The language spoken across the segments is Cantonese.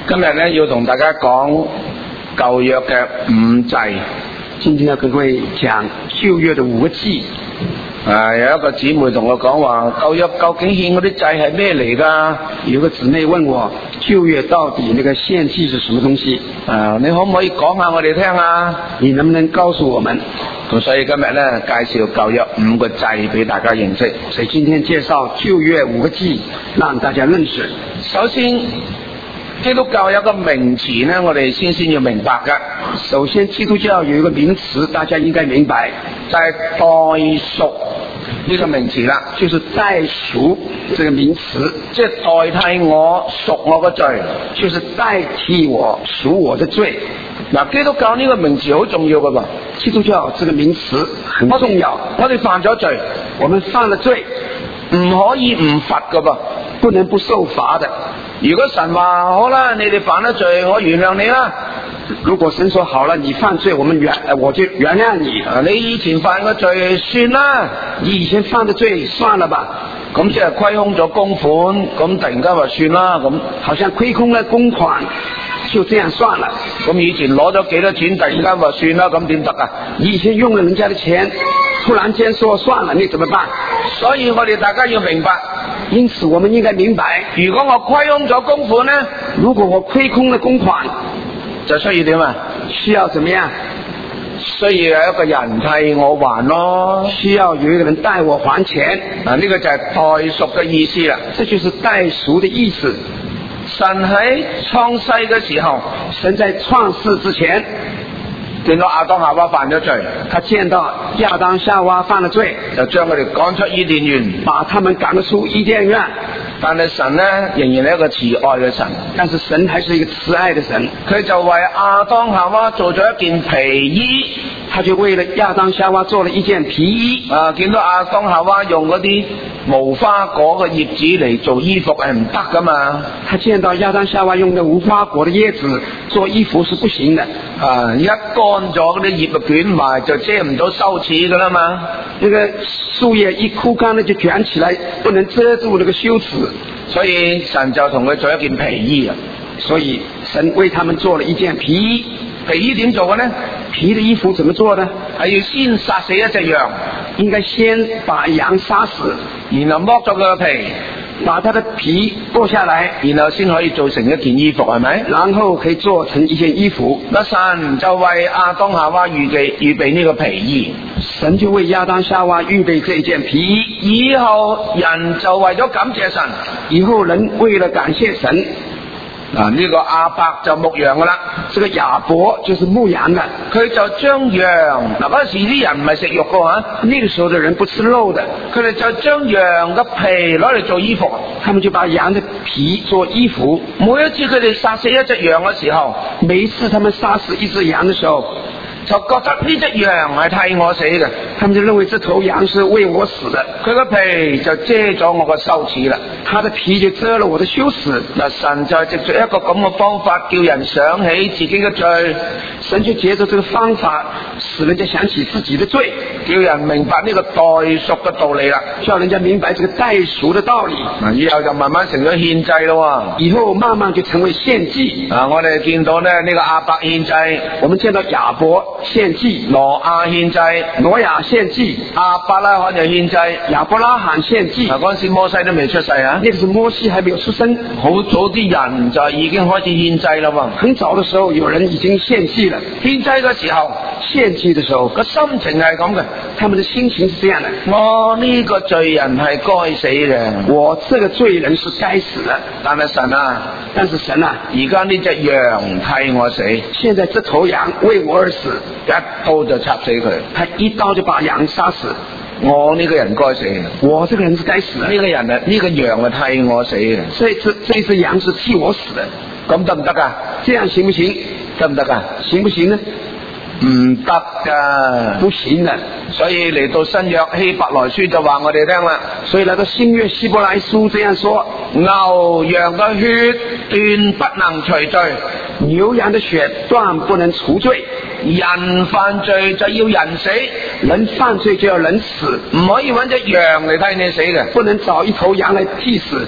今日咧要同大家講舊約嘅五祭。 今天要跟各位講舊約的5個祭。 有一個姊妹同我講話，舊約究竟獻嗰啲祭係咩嚟㗎？ 有個姊妹問我，舊約到底那個獻祭是什麼東西？ 你可唔可以講下我哋聽啊？ 你能不能告訴我們？ 咁所以今日咧介紹舊約5個祭俾大家認識。 所以今天介紹舊約5個祭，讓大家認識。 首先，基督教有一個名詞呢，我哋先要明白㗎。 首先，基督教有一個名詞，大家應該明白， 就係代贖呢個名詞啦， 就是代贖這個名詞， 即係代替我贖我個罪， 就是代替我贖我的罪。 嗱，基督教呢個名詞好重要㗎噃。 基督教這個名詞很重要。 我哋犯咗罪， 我們犯了罪， 唔可以唔罰㗎噃， 不能不受罰的。 如果神話好啦，你哋犯咗罪，我原諒你啦。 如果神說好了，你犯罪，我就原諒你。 你以前犯嘅罪算啦， 你以前犯的罪算了吧。 咁即係虧空咗公款，咁突然間話算啦，咁好像虧空了公款，就這樣算了。 咁以前攞咗幾多錢，突然間話算啦，咁點得啊？ 你以前用了人家的錢，突然間說算了，你怎麼辦？ 所以我哋大家要明白， 因此我們應該明白， 如果我虧空咗公款呢？ 如果我虧空了公款， 就需要點啊？ 需要怎麼樣？ 需要有一個人替我還咯， 需要有一個人代我還錢。 呢個就係代贖嘅意思啦。 這就是代贖的意思。 神喺創世嘅時候， 神在創世之前見到亞當夏娃犯咗罪， 他見到亞當夏娃犯了罪， 就將佢哋趕出伊甸園， 把他們趕出伊甸園。 但係神呢，仍然係一個慈愛嘅神， 但是神還是一個慈愛的神， 佢就為亞當夏娃做咗一件皮衣， 他就為了亞當夏娃做了一件皮衣。 見到亞當夏娃用嗰啲無花果嘅葉子嚟做衣服係唔得噶嘛， 他見到亞當夏娃用的無花果的葉子做衣服是不行的。 一乾咗嗰啲葉就捲埋，就遮唔到羞恥噶啦嘛。 那個樹葉一枯乾了就捲起來，不能遮住那個羞恥。 所以神就同佢做一件皮衣啊。 所以神為他們做了一件皮衣。 皮衣點做嘅呢？ 皮的衣服怎麼做呢？ 係要先殺死一隻羊， 應該先把羊殺死， 然後剝咗佢個皮， 把它的皮剝下來， 然後先可以做成一件衣服，係咪？ 然後可以做成一件衣服。 那神就為亞當夏娃預備呢個皮衣， 神就為亞當夏娃預備這件皮衣。 以後人就為咗感謝神， 以後人為了感謝神， 呢個亞伯就牧羊噶啦， 這個亞伯就是牧羊的， 佢就將羊，嗰時啲人唔係食肉噶吓， 那個時候的人不吃肉的， 佢哋就將羊嘅皮攞嚟做衣服， 他們就把羊的皮做衣服。 每一次佢哋殺死一隻羊嘅時候， 每一次他們殺死一隻羊的時候， 就覺得呢隻羊係替我死嘅， 他們就認為這頭羊是為我死的， 佢個皮就遮咗我個羞恥啦， 他的皮就遮了我的羞恥。 神就藉着一個咁嘅方法叫人想起自己嘅罪， 神就藉着這個方法使人家想起自己的罪， 叫人明白呢個代贖嘅道理啦， 叫人家明白這個代贖的道理。 以後就慢慢成咗獻祭咯， 以後慢慢就成為獻祭。 我哋見到呢個亞伯獻祭， 我們見到亞伯獻祭， 挪亞獻祭， 挪亞獻祭， 亞伯拉罕就獻祭， 亞伯拉罕獻祭。 嗰陣時摩西都未出世啊， 那個時摩西還沒有出生， 好早啲人就已經開始獻祭啦嘛。 很早的時候有人已經獻祭了。 獻祭嘅時候， 獻祭的時候個心情係咁嘅， 他們的心情是這樣的： 我呢個罪人係該死嘅， 我這個罪人是該死的。 但是神啊，而家呢隻羊替我死， 現在這頭羊為我而死， 一刀就插死佢， 他一刀就把羊殺死。 我呢個人該死， 我這個人是該死的。 呢個人啊，呢個羊係替我死嘅， 所以這一隻羊是替我死的。 咁得唔得啊？ 這樣行不行？ 得唔得啊？ 行不行呢？ 唔得噶， 不行的。 所以嚟到新約希伯來書就話我哋聽啦， 所以來到新約希伯來書這樣說： 牛羊嘅血斷不能除罪， 牛羊的血斷不能除罪。 人犯罪就要人死， 人犯罪就要人死， 唔可以揾隻羊嚟替你死嘅， 不能找一頭羊來替死。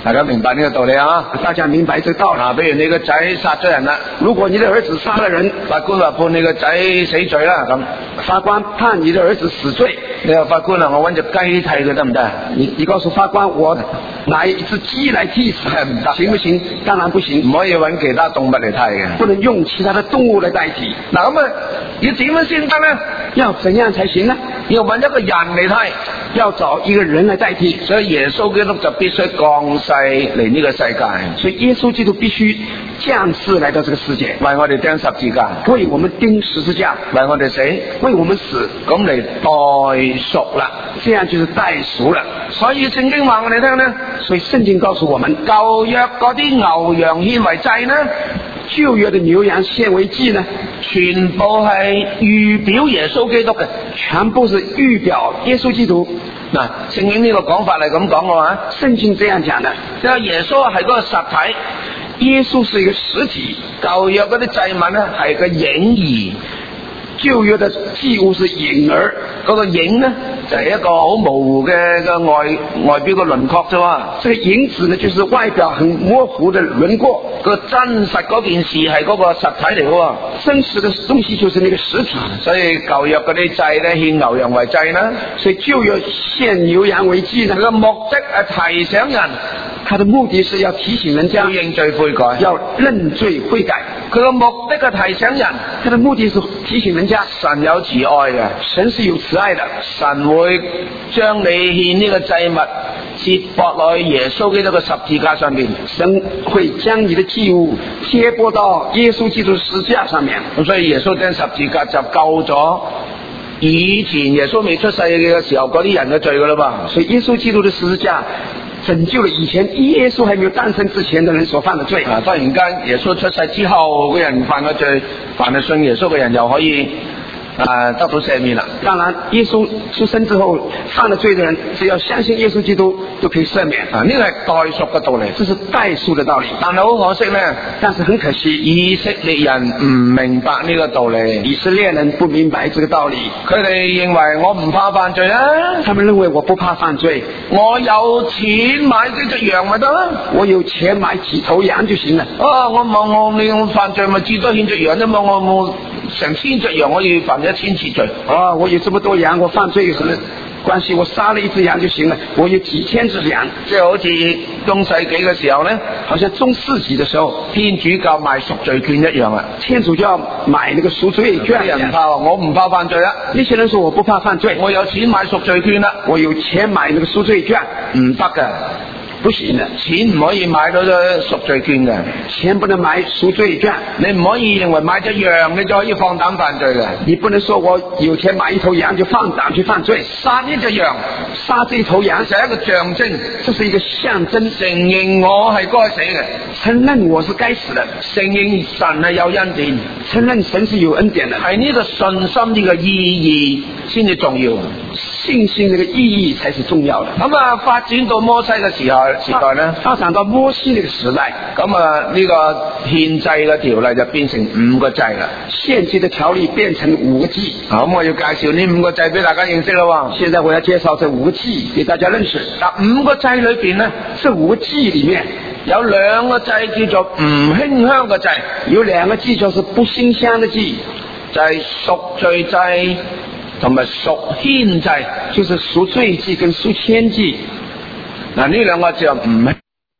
大家明白呢個道理啊？ 大家明白這個道理。 比如你個仔殺咗人啦， 如果你的兒子殺了人， 法官話判你個仔死罪啦，咁法官判你的兒子死罪， 你話法官啊，我搵隻雞替佢得唔得？ 你告訴法官，我拿一隻雞來替死，行不行？當然不行， 唔可以搵其他動物嚟替嘅， 不能用其他的動物來代替。 嗱咁啊，要點樣先得呢？ 要怎樣才行呢？ 要搵一個人嚟替， 要找一個人來代替。 所以耶穌基督就必須降世嚟呢個世界， 所以耶穌基督必須降世來到這個世界， 為我哋釘十字架， 為我們釘十字架， 為我哋死， 為我們死， 咁嚟代贖啦， 這樣就是代贖了。 所以聖經話我哋聽呢， 所以聖經告訴我們， 舊約嗰啲牛羊獻為祭呢， 舊約的牛羊獻為祭呢， 全部係預表耶穌基督嘅， 全部是預表耶穌基督。 嗱，聖經呢個講法係咁講嘅話， 聖經這樣講的， 即係耶穌係嗰個實體， 耶穌是一個實體， 舊約嗰啲祭物呢係個影兒， 舊約的祭物是影兒， 嗰個影呢就係一個好模糊嘅外表嘅輪廓啫嘛。 這個影子呢，就是外表很模糊的輪廓。 個真實嗰件事係嗰個實體嚟嘅， 真實的東西就是那個實體。 所以舊約嗰啲祭咧，獻牛羊為祭啦， 所以舊約獻牛羊為祭呢， 佢個目的係提醒人， 他的目的是要提醒人家要認罪悔改， 要認罪悔改。 佢個目的係提醒人， 他的目的是提醒人家神有慈愛嘅， 神是有慈愛的， 神會將你獻呢個祭物接駁落去耶穌基督嘅十字架上面， 神會將你的祭物接駁到耶穌基督的十字架上面。 咁所以耶穌釘十字架就救咗以前耶穌未出世嘅時候嗰啲人嘅罪噶啦嘛。 所以耶穌基督的十字架拯救了以前耶穌還沒有誕生之前的人所犯的罪。 忽然間耶穌出世之後嘅人犯嘅罪，凡係信耶穌嘅人又可以得到赦免啦。 當然耶穌出生之後犯了罪的人，只要相信耶穌基督就可以赦免。 呢個係代贖嘅道理， 這是代贖的道理。 但係好可惜呢， 但是很可惜以色列人唔明白呢個道理。 以色列人不明白這個道理， 佢哋認為我唔怕犯罪啊， 他們認為我不怕犯罪， 我有錢買幾隻羊咪得啦， 我有錢買幾頭羊就行了。 我犯罪咪至多獻隻羊啫嘛，我成千隻羊可以犯1000次罪。 我有這麼多羊，我犯罪有什麼關係？我殺了一隻羊就行了，我有幾千隻羊。 即係好似中世紀嘅時候呢， 好像中世紀的時候， 天主教賣贖罪券一樣啊。 天主教買那個贖罪券， 啲人怕我唔怕犯罪啊。 那些人說我不怕犯罪， 我有錢買贖罪券啦， 我有錢買那個贖罪券， 唔得噶。 不行的， 錢唔可以買到咗贖罪券嘅， 錢不能買贖罪券。 你唔可以認為買隻羊你就可以放膽犯罪嘅， 你不能說我有錢買一頭羊就放膽去犯罪。 殺呢隻羊， 殺這頭羊就係一個象徵， 這是一個象徵， 承認我係該死嘅， 承認我是該死的， 承認神係有恩典， 承認神是有恩典的， 係呢個信心呢個意義先至重要， 信心這個意義才是重要的。 咁發展到摩西嘅時代呢， 發展到摩西那個時代， 咁呢個獻祭嘅條例就變成5個祭啦， 獻祭的條例變成5個祭。 咁我要介紹呢5個祭俾大家認識啦。 現在我要介紹這5個祭給大家認識。 嗱，5個祭裏邊呢， 這5個祭裏面有2個祭叫做唔馨香嘅祭， 有2個祭就是不馨香的祭， 就係贖罪祭同埋贖愆祭， 就是贖罪祭跟贖愆祭。 嗱，呢2個就唔馨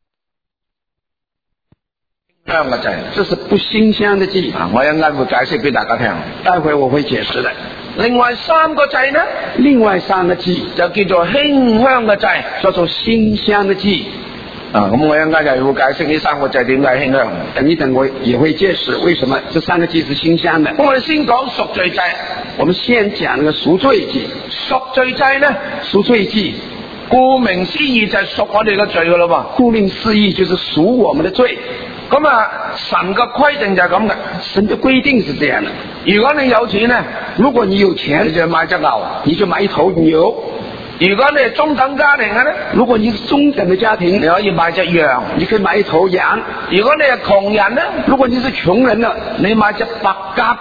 香嘅祭， 這是不馨香的祭。 我一陣間會解釋俾大家聽， 待會我會解釋的。 另外3個祭呢， 另外3個祭就叫做馨香嘅祭， 叫做馨香的祭。 咁我一陣間又會解釋呢3個祭點解馨香。 等一等我也會解釋為什麼這3個祭是馨香的。 咁我哋先講贖罪祭， 我們先講那個贖罪祭。 贖罪祭呢， 贖罪祭顧名思義就係贖我哋嘅罪噶啦嘛。 顧名思義就是贖我們的罪。 咁神嘅規定就係咁嘅， 神的規定是這樣的。 如果你有錢呢， 如果你有錢， 你就買隻牛， 你就買一頭牛。 如果你係中等家庭嘅呢， 如果你是中等的家庭， 你可以買隻羊， 你可以買一頭羊。 如果你係窮人呢， 如果你是窮人呢， 你買隻白鴿。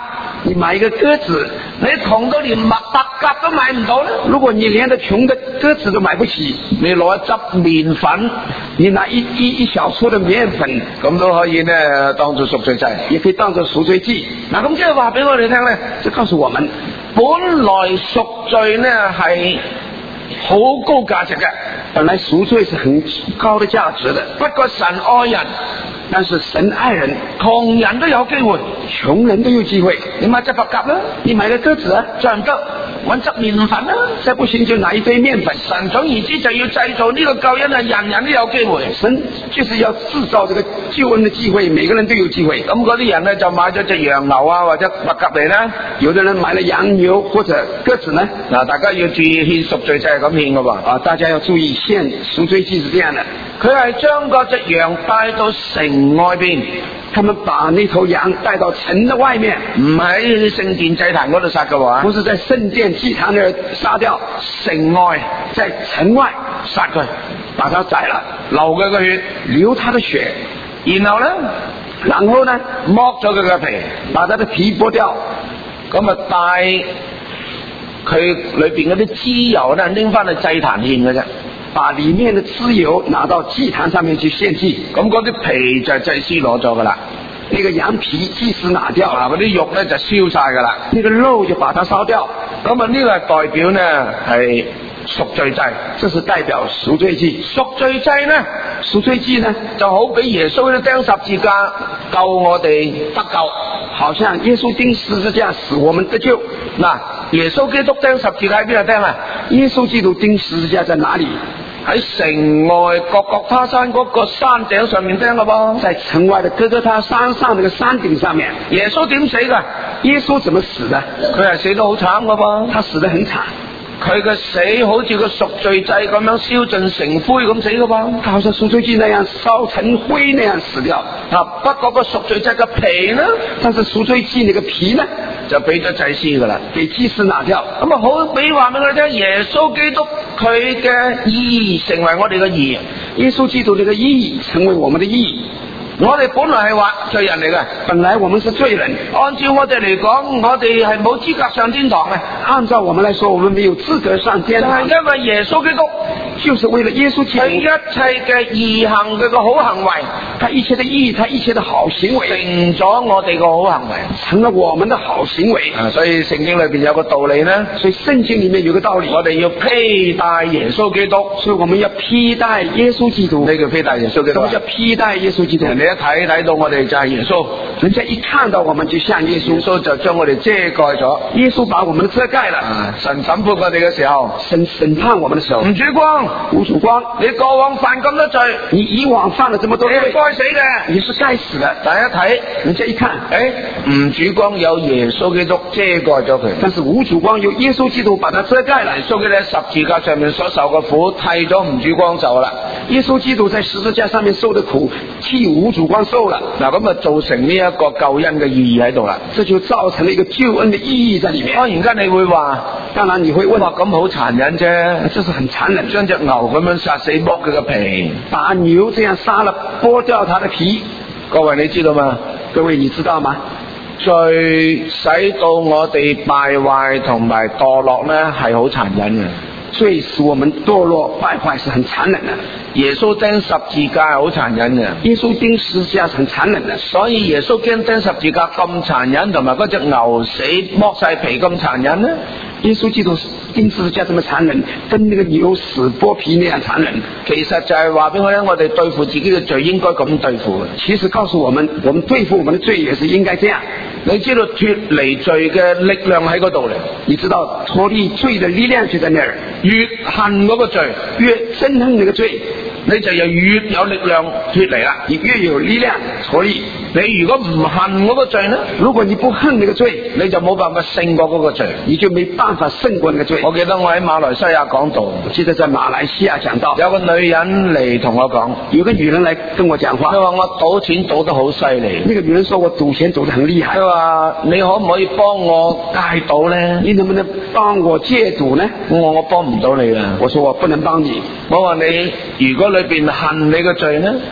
你買一個鴿子， 你窮到連白鴿都買唔到咧。 如果你連個窮的鴿子都買不起， 你攞一執麵粉， 你拿一小撮的麵粉， 咁都可以呢當做贖罪祭， 也可以當做贖罪祭。 嗱，咁即係話俾我哋聽咧， 就告訴我們， 本來贖罪呢係好高價值嘅， 本來贖罪是很高的價值的。 不過神愛人， 但是神愛人， 窮人都有機會， 窮人都有機會。 你買隻白鴿啦， 你買個鴿子啊， 再唔得搵執麵粉啦， 再不行就拿一堆麵粉。 神總言之就要製造呢個救恩啊，人人都有機會。 神就是要製造這個救恩的機會，每個人都有機會。 咁嗰啲人呢，就買咗隻羊牛啊或者白鴿嚟啦， 有的人買了羊牛或者鴿子呢。 嗱，大家要注意獻贖罪祭係咁獻噶噃。 啊，大家要注意獻贖罪祭是這樣的， 佢係將嗰隻羊帶到城外邊， 他們把那頭羊帶到城的外面， 唔喺聖殿祭壇嗰度殺嘅話， 不是在聖殿祭壇那兒殺掉， 城外在城外殺佢， 把它宰了， 流佢嘅血， 流他的血， 然後呢剝咗佢嘅皮， 把他的皮剝掉， 咁啊帶佢裏邊嗰啲脂油咧拎翻去祭壇獻嘅啫， 把裏面的脂油拿到祭壇上面去獻祭。 咁嗰啲皮就係祭司攞咗噶啦， 那個羊皮祭司拿掉， 嗰啲肉咧就燒晒噶啦， 那個肉就把它燒掉。 咁啊呢個係代表呢係贖罪祭， 這是代表贖罪祭。 贖罪祭呢， 贖罪祭呢就好比耶穌都釘十字架救我哋得救， 好像耶穌釘十字架使我們得救。 嗱，耶穌基督釘十字架喺邊度釘啊？ 耶穌基督釘十字架在哪裏？ 喺城外各各他山嗰個山頂上面釘噶噃， 在城外的各各他山上那個山頂上面。 耶穌點死噶？ 耶穌怎麼死的？ 佢係死得好慘噶噃， 他死得很慘。 佢嘅死好似個贖罪祭咁樣燒盡成灰咁死噶噃， 他好像贖罪祭那樣燒成灰那樣死掉。 不過個贖罪祭嘅皮呢？ 但是贖罪祭那個皮呢， 就俾咗祭司噶啦， 給祭司拿掉。 咁啊好比話俾我哋聽，耶穌基督佢嘅義成為我哋嘅義， 耶穌基督這個義成為我們的義。 我哋本來係話罪人嚟嘅， 本來我們是罪人， 按照我哋嚟講，我哋係冇資格上天堂嘅。 按照我們來說，我們沒有資格上天堂。 就係因為耶穌基督， 就是為了耶穌基督， 佢一切嘅義行，佢嘅好行為， 他一切的義，他一切的好行為， 成咗我哋個好行為， 成了我們的好行為。 所以聖經裏邊有個道理呢， 所以聖經裏面有個道理， 我哋要披戴耶穌基督， 所以我們要披戴耶穌基督。 呢叫披戴耶穌基督。 什麼叫披戴耶穌基督？ 人哋一睇到我哋就係耶穌， 人家一看到我們就像耶穌， 耶穌就將我哋遮蓋咗， 耶穌把我們遮蓋了。 神審判我哋嘅時候， 審判我們的時候， 吳主光， 吳主光， 你過往犯咁多罪， 你以往犯了這麼多罪， 你係該死嘅， 你是該死的。 大家睇， 人家一看， 吳主光有耶穌基督遮蓋咗佢， 但是吳主光有耶穌基督把他遮蓋了。 耶穌基督喺十字架上面所受嘅苦，替咗吳主光受啦。 耶穌基督在十字架上面受的苦，替吳主光受了。 嗱，咁啊造成呢一個救恩嘅意義喺度啦， 這就造成了一個救恩的意義在裏面。 當然間你會話， 當然你會問， 咁好殘忍啫， 這是很殘忍， 將隻牛咁樣殺死剝佢嘅皮， 把牛這樣殺了剝掉它的皮。 各位你知道嗎？ 各位你知道嗎？ 罪使到我哋敗壞同埋墮落呢係好殘忍嘅， 罪使我們墮落敗壞是很殘忍的。 耶穌釘十字架係好殘忍嘅， 耶穌釘十字架是很殘忍的， 所以耶穌釘十字架咁殘忍，同埋嗰隻牛死剝晒皮咁殘忍呢？ 耶穌基督釘十字架這麼殘忍，跟那個牛死剝皮那樣殘忍， 其實就係話俾我聽，我哋對付自己嘅罪應該咁對付嘅。 其實告訴我們，我們對付我們的罪也是應該這樣。 你知道脫離罪嘅力量喺嗰度嚟， 你知道脫離罪的力量就在那兒。 越恨嗰個罪， 越憎恨那個罪， 你就越有力量脫離啦， 你越有力量脫離。 你如果唔恨嗰個罪呢？ 如果你不恨那個罪， 你就冇辦法勝過嗰個罪， 你就沒辦法勝過那個罪。 我記得我喺馬來西亞講道， 我記得在馬來西亞講道， 有個女人嚟同我講， 有個女人來跟我講話， 佢話我賭錢賭得好犀利。 那個女人說我賭錢賭得很厲害， 佢話你可唔可以幫我戒賭呢？ 你能不能幫我戒賭呢？ 我幫唔到你啊。 我說我不能幫你。 我話你如果裏邊恨你個罪呢？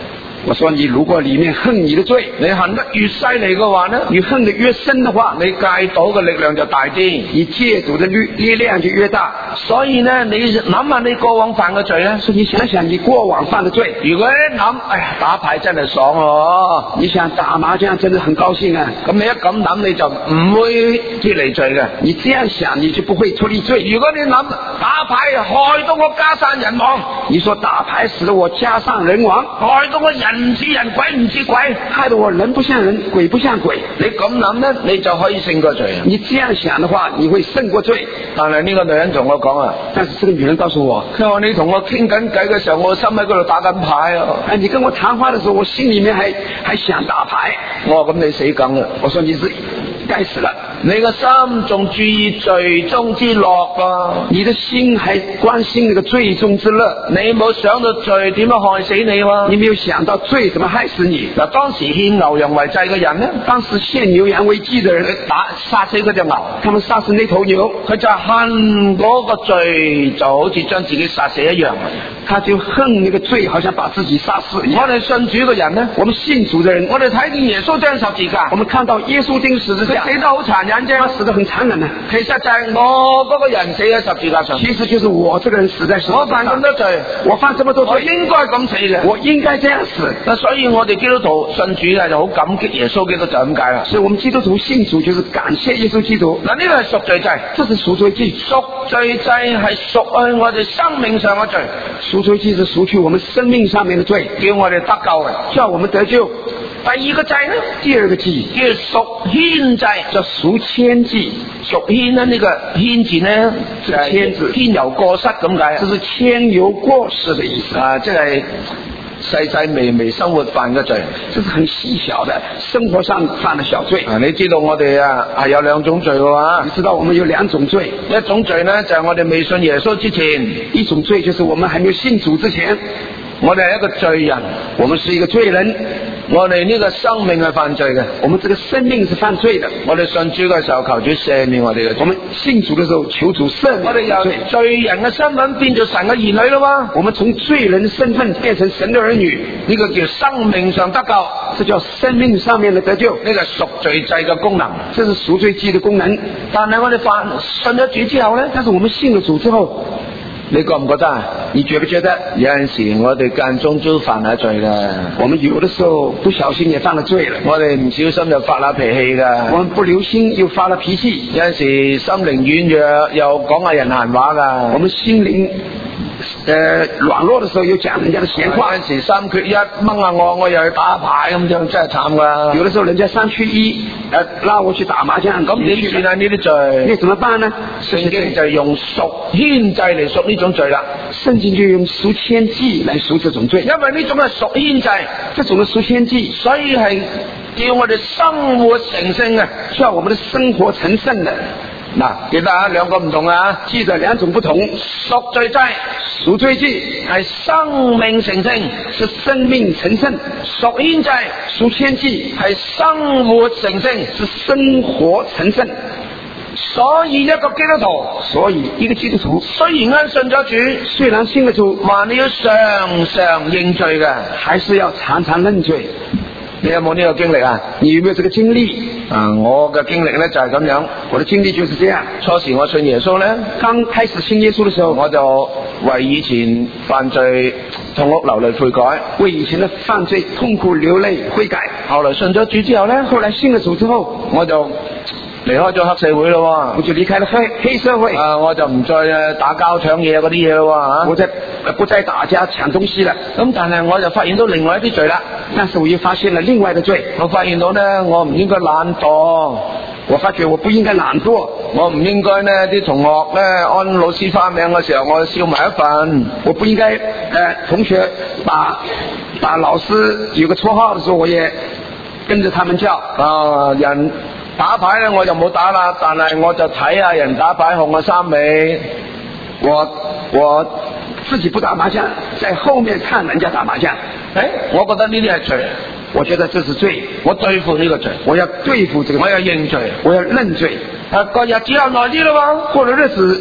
我說你如果裏面恨你的罪， 你恨得越犀利嘅話呢， 你恨得越深的話， 你戒賭嘅力量就大啲， 你戒賭的力量就越大。 所以呢，你諗下你過往犯嘅罪呢， 所以你想想你過往犯的罪， 如果一諗，哎呀打牌真係爽喎， 你想打麻將真的很高興啊， 咁你一咁諗你就唔會脫離罪嘅。 你這樣想你就不會脫離罪。 如果你諗打牌害到我家散人亡， 你說打牌使得我家散人亡， 害到我人唔似人鬼唔似鬼， 害得我人不像人鬼不像鬼， 你咁諗呢，你就可以勝過罪。 你這樣想的話你會勝過罪。 但係呢個女人同我講啊， 但是這個女人告訴我， 佢話你同我傾緊偈嘅時候，我心喺嗰度打緊牌啊。 你跟我談話的時候，我心裏面還想打牌。 我話咁你死梗啦！ 我說你是該死了。 你個心仲注意罪中之樂啊？ 你的心還關心那個罪中之樂， 你冇想到罪點樣害死你嘛？ 你沒有想到罪怎麼害死你？ 嗱，當時獻牛羊為祭嘅人呢？ 當時獻牛羊為祭的人， 殺死嗰隻牛， 他們殺死那頭牛， 佢就恨嗰個罪，就好似將自己殺死一樣。 他就恨那個罪，好像把自己殺死一樣。 我哋信主嘅人呢？ 我們信主的人， 我哋睇見耶穌釘十字架， 我們看到耶穌釘十字架， 佢死得好殘忍啫， 他死得很殘忍啊。 其實就係我嗰個人死喺十字架上， 其實就是我這個人死在十字架上。 我犯咁多罪， 我犯這麼多罪， 我應該咁死嘅， 我應該這樣死。 嗱，所以我哋基督徒信主嘅就好感激耶穌基督，就咁解啦。 所以我們基督徒信主就是感謝耶穌基督。 嗱，呢個係贖罪祭， 這是贖罪祭。 贖罪祭係贖去我哋生命上嘅罪， 贖罪祭是贖去我們生命上面的罪， 叫我哋得救嘅， 叫我們得救。 第二個祭呢？ 第二個祭叫贖愆祭， 叫贖愆祭。 贖愆呢？呢個愆字呢， 這個愆字添油過失咁解， 這是添油過失的意思啊，即係細細微微生活犯嘅罪， 這是很細小的生活上犯的小罪。 啊，你知道我哋啊係有兩種罪嘅話， 你知道我們有兩種罪， 一種罪呢就係我哋未信耶穌之前， 一種罪就是我們還沒有信主之前， 我哋係一個罪人， 我們是一個罪人， 我哋呢個生命係犯罪嘅， 我們這個生命是犯罪的。 我哋信主嘅時候求主赦免我哋嘅罪， 我們信主嘅時候求主赦免我哋由罪人嘅身份變做神嘅兒女咯嘛， 我們從罪人身份變成神的兒女， 呢個叫生命上得救， 這叫生命上面的得救， 呢個係贖罪祭嘅功能， 這是贖罪祭的功能。 但係我哋信咗主之後呢， 但是我們信了主之後， 你覺唔覺得啊？ 你覺不覺得有陣時我哋間中都犯下罪啦？ 我們有的時候不小心也犯了罪了。 我哋唔小心就發下脾氣噶。 我們不留心又發了脾氣。 有陣時心靈軟弱又講下人閒話噶。 我們心靈軟弱的時候又講人家的閒話。 有陣時三缺一掹下我又去打牌咁樣，真係慘噶。 有的時候人家三缺一拉我去打麻將， 咁點算啊？呢啲罪， 你怎麼辦呢？ 聖經就用贖愆祭嚟贖呢種罪啦。 聖經就用贖愆祭來贖這種罪， 因為呢種係贖愆祭， 這種的贖愆祭， 所以係叫我哋生活成聖嘅， 叫我們的生活成聖的。 嗱，記得啊，兩個唔同啊， 記得兩種不同。 贖罪祭， 贖罪祭係生命成聖， 是生命成聖； 贖愆祭， 贖愆祭係生活成聖， 是生活成聖。 所以一個基督徒， 所以一個基督徒雖然信咗主， 雖然信了主， 但你要常常認罪嘅， 還是要常常認罪。 你有冇呢個經歷啊？ 你有沒有這個經歷？ 我嘅經歷呢就係咁樣， 我的經歷就是這樣。 初時我信耶穌呢， 剛開始信耶穌的時候， 我就為以前犯罪痛哭流淚悔改， 為以前的犯罪痛苦流淚悔改。 後來信咗主之後呢， 後來信了主之後， 我就離開咗黑社會咯， 我就離開了黑社會。 我就唔再打交搶嘢嗰啲嘢咯， 我不再打架搶東西了。 咁但係我就發現到另外一啲罪啦。 但是我又發現了另外的罪。 我發現到呢，我唔應該懶惰。 我發覺我不應該懶惰。 我唔應該呢啲同學呢按老師花名嘅時候，我笑埋一份。 我不應該同學把老師有個綽號的時候，我也跟着他們叫。 人打牌呢我就冇打啦，但係我就睇下人打牌紅個衫尾。 我自己不打麻將，在後面看人家打麻將。 我覺得呢啲係罪， 我覺得這是罪， 我對付呢個罪， 我要對付這個罪， 我要認罪， 我要認罪。 個日子又耐啲咯， 過了日子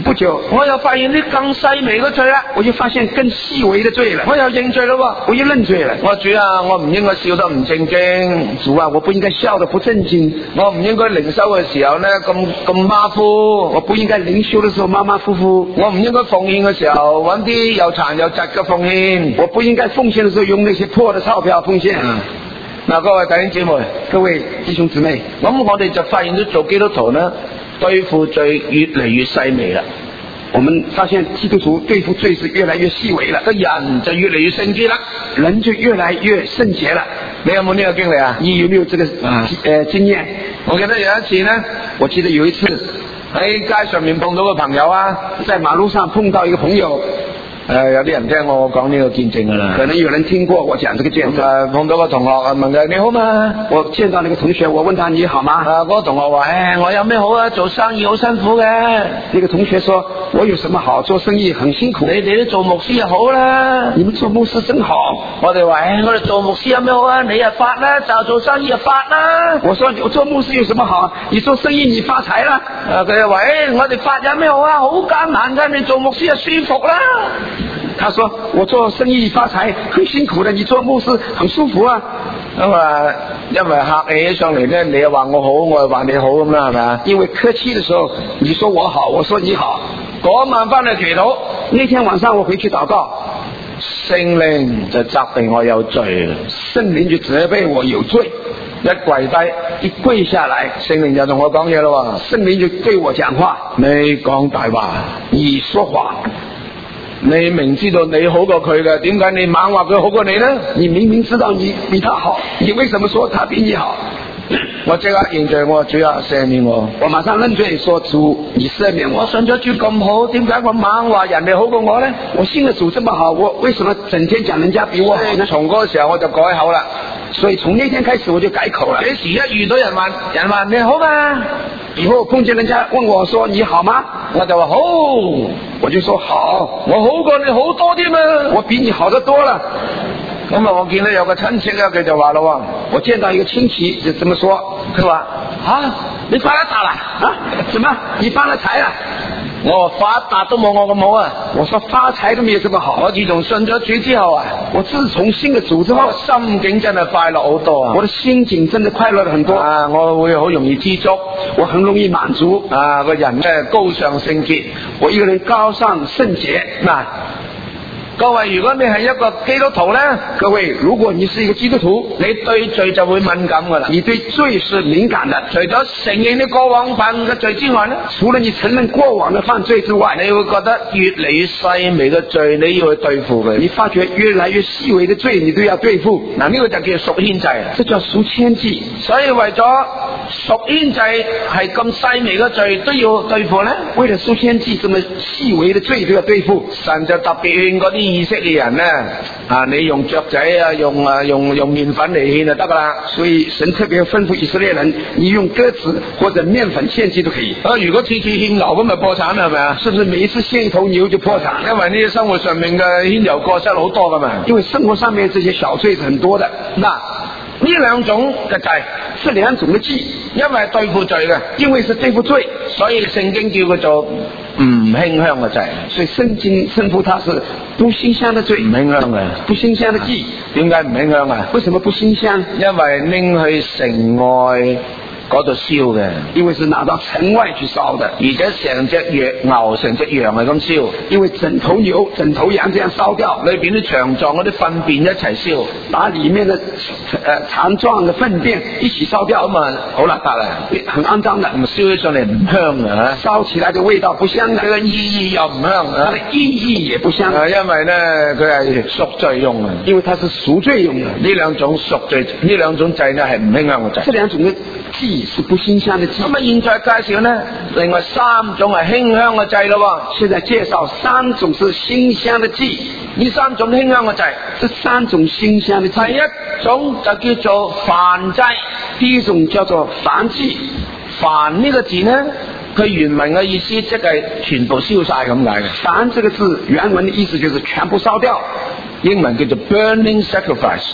不久我又發現啲更細微嘅罪啦， 我就發現更細微的罪了， 我又認罪咯喎， 我又認罪了。 我主啊，我唔應該笑得唔正經， 主啊，我不應該笑得不正經， 我唔應該靈修嘅時候呢咁馬虎， 我不應該靈修的時候馬馬虎虎， 我唔應該奉獻嘅時候揾啲又殘又窒嘅奉獻， 我不應該奉獻的時候用那些破的鈔票奉獻。 嗱，各位弟兄姊妹， 各位弟兄姊妹， 咁我哋就發現咗做基督徒呢，對付罪越嚟越細微啦。 我們發現基督徒對付罪是越來越細微了， 個人就越嚟越聖潔啦， 人就越來越聖潔了。 你有冇呢個經歷啊？ 你有沒有這個經驗？ 我記得有一次呢， 我記得有一次喺街上面碰到個朋友啊， 在馬路上碰到一個朋友。 有啲人聽我講呢個見證噶啦， 可能有人聽過我講這個見證。 碰到個同學問佢你好嘛？ 我見到那個同學，我問他你好嗎？ 嗰個同學話我有咩好啊？做生意好辛苦嘅。 那個同學說我有什麼好？做生意很辛苦。 你哋都做牧師就好啦， 你們做牧師真好。 我哋話我哋做牧師有咩好啊？你又發啦，就做生意就發啦。 我說我做牧師有什麼好？你做生意你發財啦。 佢又話我哋發有咩好啊？好艱難噶，你做牧師就舒服啦。 他說我做生意發財很辛苦的，你做牧師很舒服啊。 因為客氣起上嚟呢，你又話我好，我又話你好咁啦，係咪啊？ 因為客氣的時候，你說我好，我說你好。 嗰晚翻去祈禱， 那天晚上我回去禱告， 聖靈就責備我有罪， 聖靈就責備我有罪。 一跪低， 一跪下來， 聖靈就同我講嘢咯。 聖靈就對我講話， 你講大話， 你說謊。 你明知道你好過佢嘅，點解你猛話佢好過你呢？ 你明明知道你比他好，你為什麼說他比你好？ 我即刻認罪，我話主啊，赦免我。 我馬上認罪，說主，你赦免我。 我信咗主咁好，點解我猛話人哋好過我呢？ 我信了主這麼好，我為什麼整天講人家比我好呢？ 從嗰個時候我就改口啦。 所以從那天開始我就改口了。 幾時一遇到人話你好嘛？ 以後碰見人家問我說你好嗎？ 我就話好， 我就說好， 我好過你好多啲嘛， 我比你好得多了。 咁啊，我見到有個親戚啊，佢就話咯， 我見到一個親戚就這麼說， 佢話你發一達啦？ 什麼？你發了財啦？ 我話發達都冇我咁好啊！ 我說發財都沒有這麼好。 我自從信咗主之後啊， 我自從信了主之後， 心境真係快樂好多啊！ 我的心境真的快樂了很多啊！我會好容易知足， 我很容易滿足啊！個人呢高尚聖潔， 我一個人高尚聖潔。 嗱，各位，如果你係一個基督徒呢， 各位，如果你是一個基督徒， 你對罪就會敏感噶啦。 你對罪是敏感的， 除咗承認你過往犯嘅罪之外呢， 除了你承認過往的犯罪之外， 你會覺得越嚟越細微嘅罪你要去對付佢。 你發覺越來越細微的罪你都要對付。 嗱，呢個就叫贖愆祭， 這叫贖愆祭。 所以為咗贖愆祭係咁細微嘅罪都要對付呢， 為了贖愆祭這麼細微的罪都要對付， 神就特別勸嗰啲以色列人呢，你用雀仔啊，用麵粉嚟獻就得噶啦。 所以神特別吩咐以色列人，你用鴿子或者麵粉獻祭都可以。 如果次次獻牛咁咪破產係咪啊？ 是不是每一次獻一頭牛就破產？ 因為呢啲生活上面嘅牽油過失好多噶嘛。 因為生活上面這些小罪是很多的。 嗱，呢兩種嘅祭， 這兩種嘅祭， 因為係對付罪嘅， 因為是對付罪， 所以聖經叫佢做唔馨香嘅祭。 所以聖經稱呼它是不馨香的罪， 唔馨香嘅， 不馨香的祭。 點解唔馨香啊？ 為什麼不馨香？ 因為拎去城外嗰度燒嘅， 因為是拿到城外去燒的， 而且成隻牛成隻羊係咁燒， 因為整頭牛整頭羊這樣燒掉， 裏邊啲腸臟嗰啲糞便一齊燒， 把裏面的腸臟的糞便一起燒掉， 咁啊好邋遢啊， 很骯髒的， 咁燒起上嚟唔香嘅， 燒起來的味道不香的， 佢嘅意義又唔香， 它的意義也不香， 因為呢佢係贖罪用嘅， 因為它是贖罪用的。 呢兩種贖罪呢兩種祭呢係唔馨香嘅祭， 這兩種嘅祭是不馨香的祭。 咁啊現在介紹呢另外三種係馨香嘅祭咯。 現在介紹三種是馨香的祭， 呢三種馨香嘅祭， 這三種馨香的祭， 第一種就叫做燔祭， 第一種叫做燔祭。 燔呢個字呢，佢原文嘅意思即係全部燒晒咁解嘅。 燔這個字原文的意思就是全部燒掉， 英文叫做 burning sacrifice。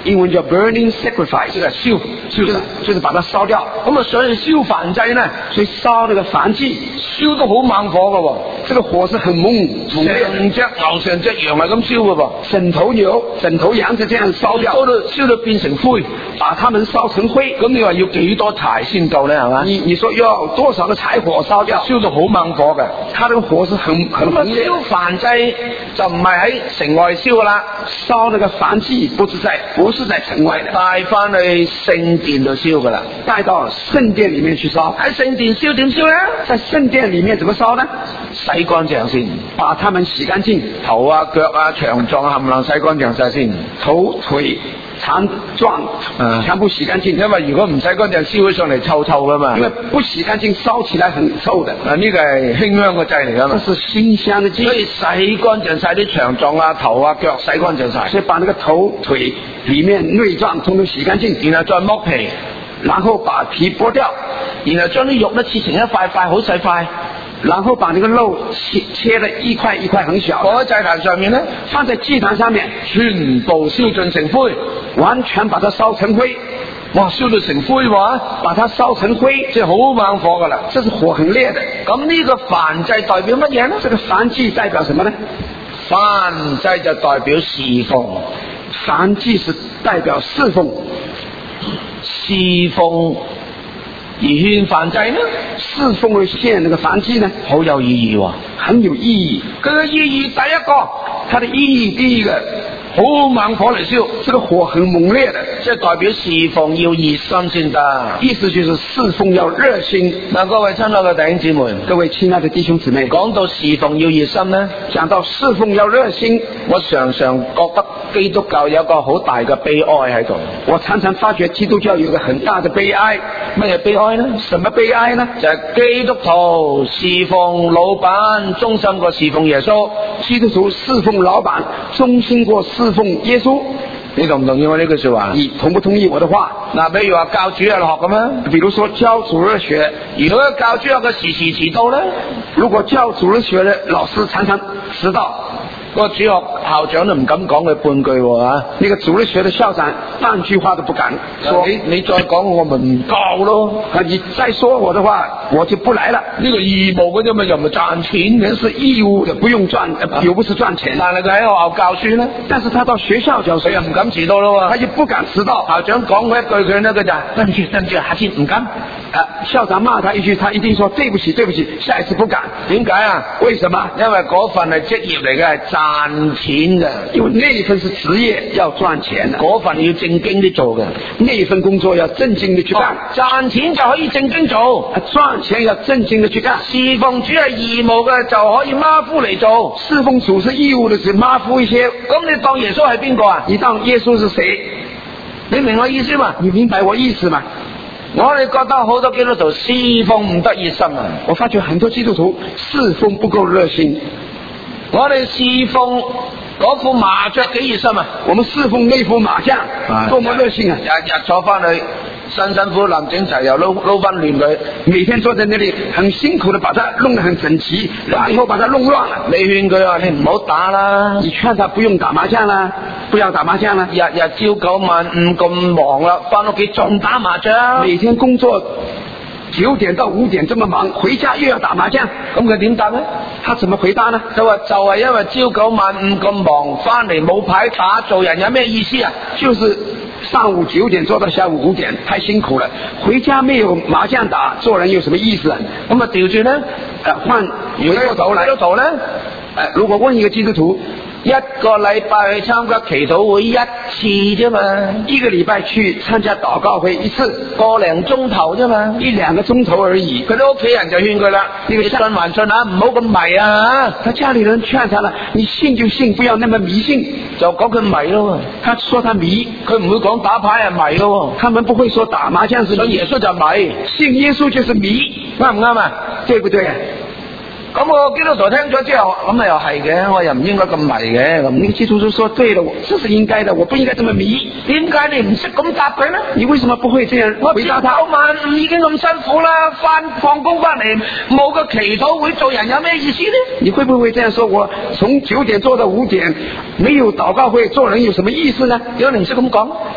英文叫 burning sacrifice， 即係燒就是把它燒掉。 咁啊，所以燒燔祭呢， 所以燒那個燔祭燒得好猛火噶喎， 這個火是很猛烈的， 成隻牛成隻羊係咁燒噶噃， 整頭牛整頭羊就這樣燒掉， 燒到變成灰， 把它們燒成灰。 咁你話要幾多柴先夠呢？係嘛？ 你說要多少個柴火燒掉？ 燒到好猛火嘅， 它這個火是很猛烈。 燒燔祭就唔係喺城外燒噶啦， 燒那個燔祭不是在城外的， 帶翻去聖殿度燒噶啦， 帶到聖殿裏面去燒。 喺聖殿燒點燒呢？ 在聖殿裏面怎麼燒呢？ 洗乾淨先， 把它們洗乾淨， 頭啊腳啊腸臟啊冚唪唥洗乾淨晒先， 頭腿腸臟全部洗乾淨。 因為如果唔洗乾淨，燒起上嚟臭臭噶嘛。 因為不洗乾淨，燒起來很臭的。 呢個係馨香嘅祭嚟噶嘛。 這是馨香的祭， 所以洗乾淨晒啲腸臟啊、頭啊、腳洗乾淨晒。 所以把那個頭腿裏面內臟統統洗乾淨， 然後再剝皮， 然後把皮剝掉， 然後將啲肉咧切成一塊塊好細塊， 然後把那個肉切得一塊一塊很小， 放喺祭壇上面咧， 放在祭壇上面， 全部燒盡成灰， 完全把它燒成灰。 哇！燒到成灰喎， 把它燒成灰， 即係好猛火噶啦。 這是火很烈的。 咁呢個燔祭代表乜嘢呢？ 這個燔祭代表什麼呢？ 燔祭就代表侍奉， 燔祭是代表侍奉， 侍奉而獻燔祭呢？ 侍奉而獻那個燔祭呢？ 好有意義喎， 很有意義。 佢嘅意義第一個， 它的意義第一個， 好猛火嚟燒， 這個火很猛烈的， 即係代表侍奉要熱心先得。 意思就是侍奉要熱心。 嗱，各位親愛嘅弟兄姊妹， 各位親愛的弟兄姊妹， 講到侍奉要熱心呢， 講到侍奉要熱心， 我常常覺得基督教有一個好大嘅悲哀喺度。 我常常發覺基督教有一個很大的悲哀。 乜嘢悲哀呢？ 什麼悲哀呢？ 就係基督徒侍奉老闆忠心過侍奉耶穌， 基督徒侍奉老闆忠心過侍奉耶穌。 你同唔同意我呢句說話？ 你同不同意我的話？ 嗱，比如話教主日學咁樣， 比如說教主日學， 如果教主日嘅時遲到呢？ 如果教主日學的老師常常遲到， 個主學校長都唔敢講佢半句喎， 那個主日學的校長半句話都不敢說。 你再講我咪唔教咯， 你再說我的話我就不來了。 呢個義務嘅啫嘛，又唔係賺錢嘅， 是義務的，不用賺，又不是賺錢。 但係佢喺學校教書呢， 但是他到學校教書， 佢又唔敢遲到咯， 他就不敢遲到。 校長講佢一句，佢呢佢就對唔住，下次唔敢。 校長罵他一句，他一定說對不起，下一次不敢。 點解啊？ 為什麼？ 因為嗰份係職業嚟嘅，係賺錢嘅。 因為那一份是職業，要賺錢的。 嗰份要正經啲做嘅， 那一份工作要正經地去幹。 賺錢就可以正經做， 賺錢要正經地去幹。 侍奉主係義務嘅，就可以馬虎嚟做。 侍奉主是義務的，是馬虎一些。 咁你當耶穌係邊個啊？ 你當耶穌是誰？ 你明我意思嘛？ 你明白我意思嗎？ 我哋覺得好多基督徒侍奉唔得熱心啊！ 我發覺很多基督徒侍奉不夠熱心。 我哋侍奉嗰副麻雀幾熱心啊！ 我們侍奉那副麻將多麼熱心啊！ 日日坐翻去辛苦攬整齊，又撈翻亂佢。 每天坐在那裡很辛苦的把它弄得很整齊，然後把它弄亂了。 你勸佢話：你唔好打啦！ 你勸他不用打麻將啦，不要打麻將啦。 日日朝9晚5咁忙啦，翻屋企仲打麻將。 每天工作9點到5點這麼忙，回家又要打麻將， 咁佢點答呢？ 他怎麼回答呢？ 就話就係因為朝9晚5咁忙，翻嚟冇牌打，做人有咩意思啊？ 就是上午9點做到下午5點，太辛苦了。回家沒有麻將打，做人有什麼意思啊？ 咁啊調轉呢？ 換回過頭來，如果問一個基督徒， 一個禮拜去參加祈禱會一次啫嘛， 一個禮拜去參加禱告會一次， 個零鐘頭啫嘛 ，1-2個鐘頭而已。 佢啲屋企人就勸佢啦，你信還信啊，唔好咁迷啊！ 他家裏人勸他啦，你信就信，不要那麼迷信。 就講佢迷咯， 他說他迷， 佢唔會講打牌係迷咯。 他們不會說打麻將是迷， 信耶穌就迷， 信耶穌就是迷， 啱唔啱啊？ 對不對？ 咁我基督徒聽咗之後，咁啊又係嘅，我又唔應該咁迷嘅。咁呢個基督徒說對了，這是應該的，我不應該這麼迷。 點解你唔識咁答佢呢？ 你為什麼不會這樣回答他？ 我朝9晚5已經咁辛苦啦，放工翻嚟冇個祈禱會，做人有咩意思呢？ 你會不會這樣說？我從9點做到5點，沒有禱告會，做人有什麼意思呢？ 如果你唔識咁講，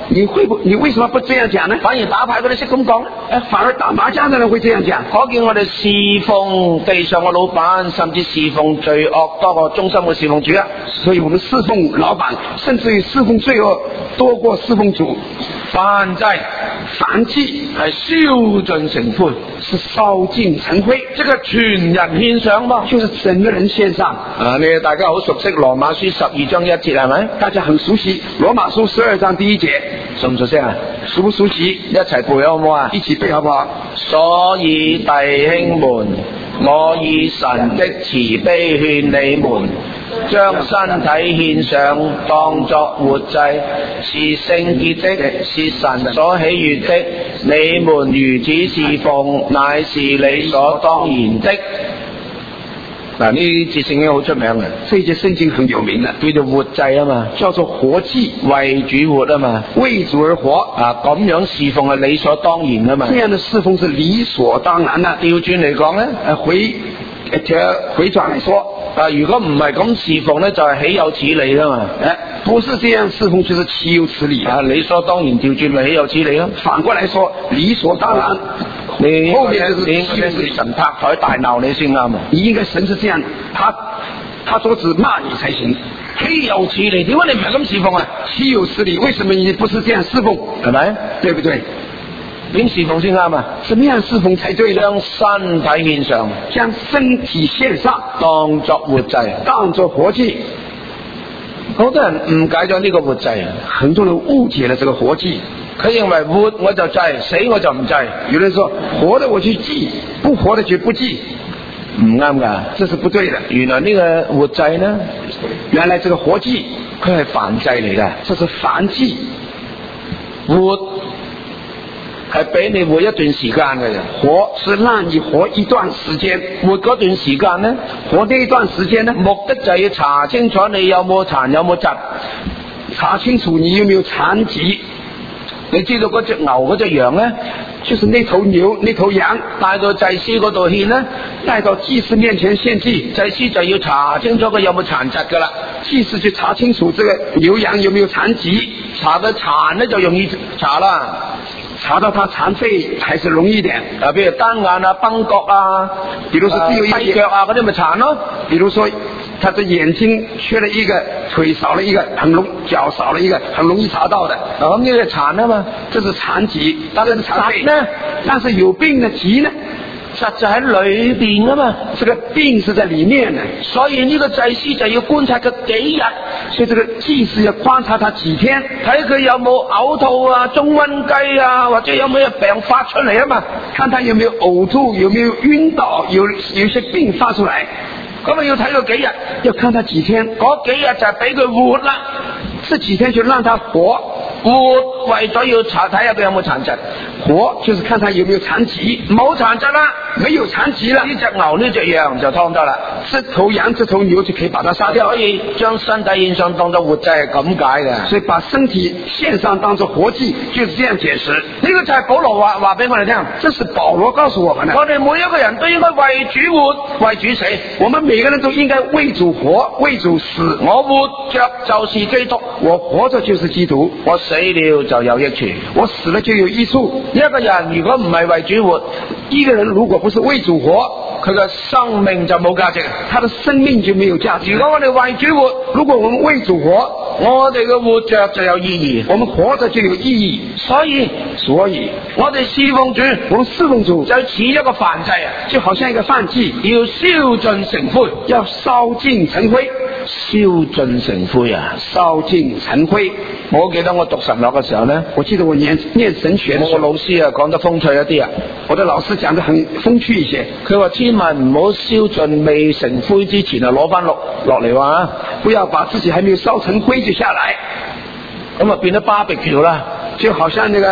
你为什么不这样講呢？ 反而打牌嗰啲識咁講呢？ 反而打麻將的人會這樣講。 可見我哋侍奉地上嘅老闆，甚至侍奉罪惡多過忠心嘅侍奉主啊！ 所以我們侍奉老闆，甚至於侍奉罪惡多過侍奉主。 燔祭係燒盡成灰， 是燒盡成灰， 即係全人獻上嘛， 就是整個人獻上。 你大家好熟悉羅馬書12章1節係咪？ 大家很熟悉羅馬書12章第1節， 熟唔熟悉啊？ 熟不熟悉？ 一齊背好唔好啊？ 一起背好不好？ 所以弟兄們，我以神的慈悲勸你們，將身體獻上，當作活祭，是聖潔的，是神所喜悅的。你們如此侍奉，乃是理所當然的。嗱，呢節聖經好出名嘅， 這節聖經很有名嘅， 叫做活祭啊嘛， 叫做活祭， 為主活啊嘛， 為主而活啊，咁樣侍奉係理所當然噶嘛。 這樣的侍奉是理所當然的。 調轉嚟講咧， 回轉來說， 如果唔係咁侍奉咧，就係豈有此理啦嘛。 不是這樣侍奉，就是豈有此理啊！ 理所當然調轉咪豈有此理咯。 反過來說，理所當然。 你後面是你神拍台大鬧你先啱啊！ 你應該神是這樣，他桌子罵你才行。 豈有此理？點解你唔係咁侍奉啊？ 豈有此理？為什麼你不是這樣侍奉？ 係咪？ 對不對？ 點侍奉先啱啊？ 怎麼樣侍奉才對？ 將身體獻上， 將身體獻上， 當作活祭， 當作活祭。 好多人誤解咗呢個活祭啊！ 很多人誤解了這個活祭。 佢認為活我就祭，死我就唔祭。 有人說活的我去祭，不活的就不祭， 唔啱噶， 這是不對的。 原來呢個活祭呢， 原來這個活祭佢係燔祭嚟噶， 這是燔祭。 活係俾你活一段時間嘅啫， 活是讓你活一段時間， 活嗰段時間呢， 活呢一段時間呢， 目的就係要查清楚你有冇殘有冇疾， 查清楚你有沒有殘疾。 你知道嗰隻牛嗰隻羊呢， 就是那頭牛那頭羊帶到祭司嗰度獻呢， 帶到祭司面前獻祭， 祭司就要查清楚佢有冇殘疾噶啦， 祭司就查清楚這個牛羊有沒有殘疾， 查到殘呢就容易查啦， 查到它殘廢還是容易一點。 譬如單眼啊、崩角啊， 比如說只有一跛腳啊嗰啲咪殘咯， 比如說他的眼睛缺了一個，腿少了一個，腳少了一個，很容易查到的。 咁呢個殘啊嘛， 這是殘疾。 但是疾呢？ 但是有病的疾呢？ 疾就喺裏邊啊嘛， 這個病是在裏面的。 所以呢個祭司就要觀察佢幾日， 所以這個祭司要觀察他幾天， 睇佢有冇嘔吐啊、中瘟雞啊，或者有冇病發出嚟啊嘛， 看他有沒有嘔吐，有沒有暈倒，有些病發出來。 咁啊要睇佢幾日， 要看他幾天， 嗰幾日就係俾佢活啦， 這幾天就讓他活為咗要查睇下佢有冇殘疾， 活就是看他有沒有殘疾， 冇殘疾啦， 沒有殘疾啦， 呢隻牛呢隻羊就劏得啦， 這頭羊這頭牛就可以把它殺掉， 可以將身體獻上當作活祭係咁解嘅， 所以把身體獻上當作活祭就是這樣解釋。 呢個就係保羅話俾我哋聽， 這是保羅告訴我們的。 我哋每一個人都應該為主活，為主死， 我們每個人都應該為主活，為主死。 我活着就是基督， 我活着就是基督， 我死了就有益處， 我死了就有益處。 一個人如果唔係為主活， 一個人如果不是為主活， 佢嘅生命就冇價值， 他的生命就沒有價值。 如果我哋為主活， 如果我們為主活， 我哋嘅活着就有意義， 我們活着就有意義。 所以我哋侍奉主， 我們侍奉主就似一個燔祭啊， 就好像一個燔祭， 要燒盡成灰， 要燒盡成灰， 燒盡成灰啊， 燒盡成灰。 我記得我讀神學嘅時候呢， 我記得我念神學嘅時候， 我老師啊講得風趣一啲啊， 我的老師講得很風趣一些。 佢話千萬唔好燒盡未成灰之前啊攞翻落嚟話， 不要把自己還沒有燒成灰就下來， 咁啊變咗 barbecue啦， 就好像那個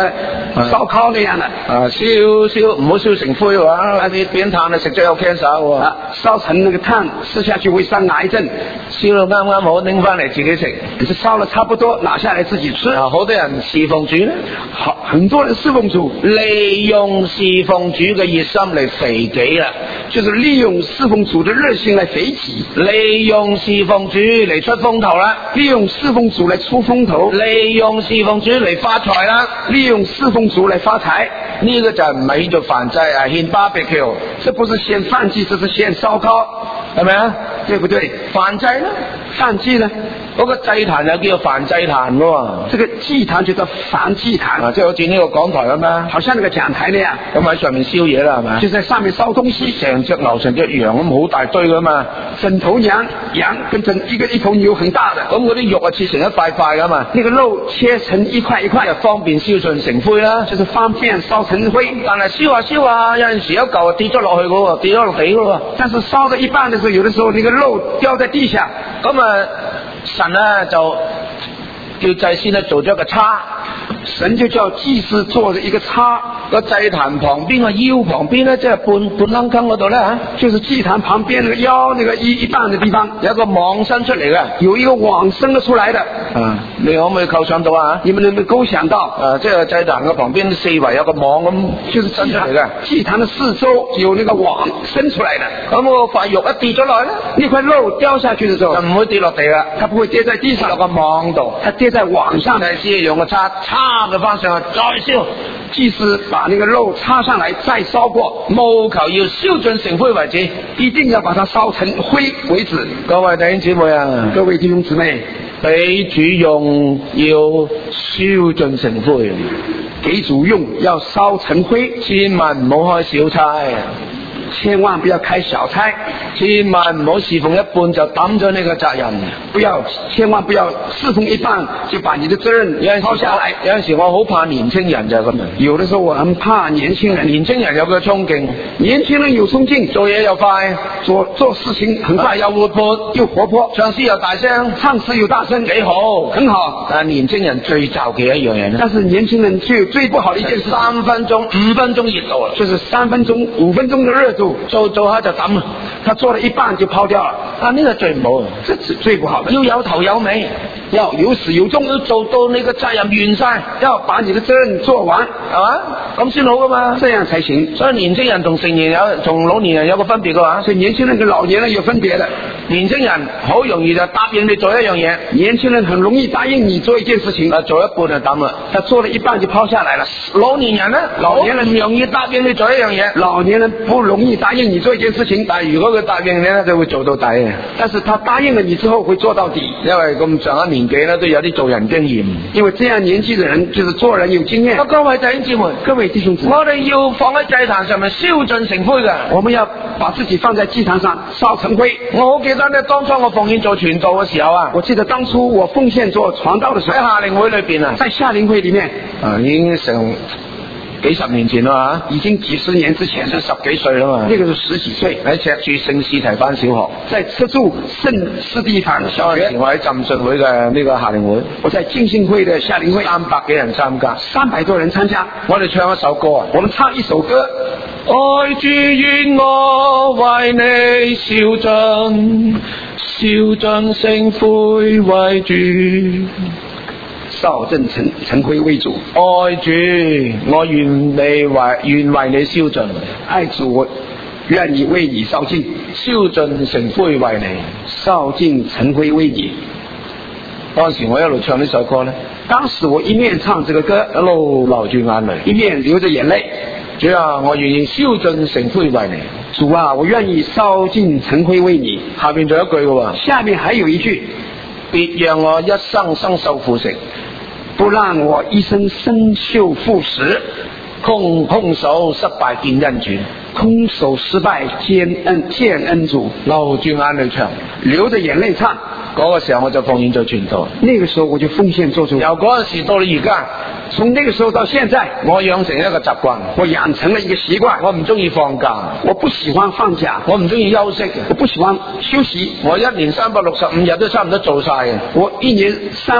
燒烤那樣的。 燒唔好燒成灰喎，啲扁炭啊食咗有 cancer 喎。 燒成那個炭吃下去會生癌症。 燒到啱啱好拎翻嚟自己食， 是燒了差不多拿下來自己吃。 好多人侍奉主咧， 很多人侍奉主， 利用侍奉主嘅熱心嚟肥己啦， 就是利用侍奉主的熱心來肥己， 利用侍奉主嚟出風頭啦， 利用侍奉主來出風頭， 利用侍奉主嚟發財啦， 利用侍奉主來發財。 呢個就唔係獻做燔祭啊，獻 barbecue， 這不是獻飯祭，這是獻燒烤， 係咪啊？ 對不對？ 燔祭呢？ 飯祭呢？ 嗰個祭壇又叫做燔祭壇嘅喎， 這個祭壇就叫燔祭壇， 即係好似呢個講台咁啦， 好像那個講台那樣， 咁喺上面燒嘢啦，係咪？ 就在上面燒東西， 成隻牛成隻羊咁好大堆噶嘛， 整頭羊跟一頭牛很大的， 咁嗰啲肉啊切成一塊塊噶嘛， 那個肉切成一塊一塊， 就方便燒盡成灰啦， 就是方便燒成灰。 但係燒下燒下，有陣時有一嚿跌咗落去嘅，跌咗落地嘅。 但是燒到一半的時候，有的時候那個肉掉在地下， 咁啊神啊就叫祭司咧做咗一個叉， 神就叫祭司做咗一個叉， 個祭壇旁邊個腰旁邊咧，即係半坑坑嗰度咧吓， 就是祭壇旁邊那個腰那個一半的地方， 有一個網伸出嚟嘅， 有一個網伸得出來的。 你可唔可以構想到啊？ 你們能不能勾想到？ 即係祭壇嘅旁邊四圍有個網咁， 就是伸出嚟嘅。 祭壇的四周有那個網伸出來的。 咁嗰塊肉一跌咗落去咧， 那塊肉掉下去的時候， 就唔會跌落地啦， 它不會跌在地上， 落個網度， 它跌在網上。 祭司用個叉佢翻上去，再燒。 祭司把那個肉插上來，再燒過， 務求要燒盡成灰為止， 一定要把它燒成灰為止。 各位弟兄姊妹啊， 各位弟兄姊妹， 俾主用要燒盡成灰， 給主用要燒成灰， 千萬唔好開小差， 千萬不要開小差， 千萬唔好侍奉一半就抌咗呢個責任， 千萬不要侍奉一半就把你的責任拋下來。 有陣時我好怕年輕人就係咁樣， 有的時候我很怕年輕人， 年輕人有個衝勁， 年輕人有衝勁， 做嘢又快， 做事情很快， 又活潑又活潑， 唱詩又大聲， 唱詩又大聲， 幾好， 很好。 但係年輕人最忌嘅一樣嘢呢， 但是年輕人最不好的一件事 ，3分鐘、5分鐘熱度， 就是3分鐘、5分鐘的熱度， 做下就抌， 他做了一半就拋掉了。 呢個最唔好， 這是最不好的。 要有頭有尾， 要有始有終， 要做到你個責任完晒， 要把你的責任做完， 係嘛？咁先好噶嘛， 這樣才行。 所以年輕人同老年人有個分別嘅話， 所以年輕人跟老年人有分別的。 年輕人好容易就答應你做一樣嘢， 年輕人很容易答應你做一件事情， 做一半就抌啦， 他做了一半就拋下來了。 老年人呢，老年人唔容易答應你做一樣嘢， 老年人不容易答應你做一件事情， 但係如果佢答應你咧，就會做到底嘅。 但是他答應了你之後會做到底， 因為咁上一年紀咧都有啲做人經驗， 因為這樣年紀的人就是做人有經驗。 各位弟兄姊妹， 各位弟兄姊妹， 我哋要放喺祭壇上面燒盡成灰嘅， 我們要把自己放在祭壇上燒成灰。 我好記得咧，當初我奉獻做傳道嘅時候啊， 我記得當初我奉獻做傳道嘅時候， 喺夏令會裏邊啊， 在夏令會裏面已經成幾十年前啦， 已經幾十年之前了， 10幾歲啦嘛， 那個是10幾歲， 喺赤柱聖士提反小學， 在赤柱聖士提反小學， 我喺浸信會嘅呢個夏令會， 我在浸信會的夏令會 ，300幾人參加 ，300多人參加， 我哋唱一首歌啊， 我們唱一首歌， 愛主願我為你燒盡成灰為主。 燒盡成灰為主， 愛主，我願為你燒盡， 愛主，我願意為你燒盡， 燒盡成灰為你， 燒盡成灰為你。 當時我一路唱呢首歌呢， 當時我一面唱這個歌， 一路流住眼淚， 一面流着眼淚。 主啊，我願意燒盡成灰為你。 主啊，我願意燒盡成灰為你。 下面仲有一句嘅喎， 下面還有一句， 別讓我一生生受腐蝕， 不讓我一生生受腐蝕， 空手失敗見恩主， 空手失敗見恩主， 流住眼淚唱， 流着眼淚唱。 嗰個時候我就奉獻做傳道， 那個時候我就奉獻做傳道。 由嗰陣時到你而家， 从那个时候到现在， 我養成一個習慣， 我養成了一個習慣。 我唔中意放假， 我不喜歡放假， 我唔中意休息嘅， 我不喜歡休息。 我1年365日都差唔多做晒嘅， 我1年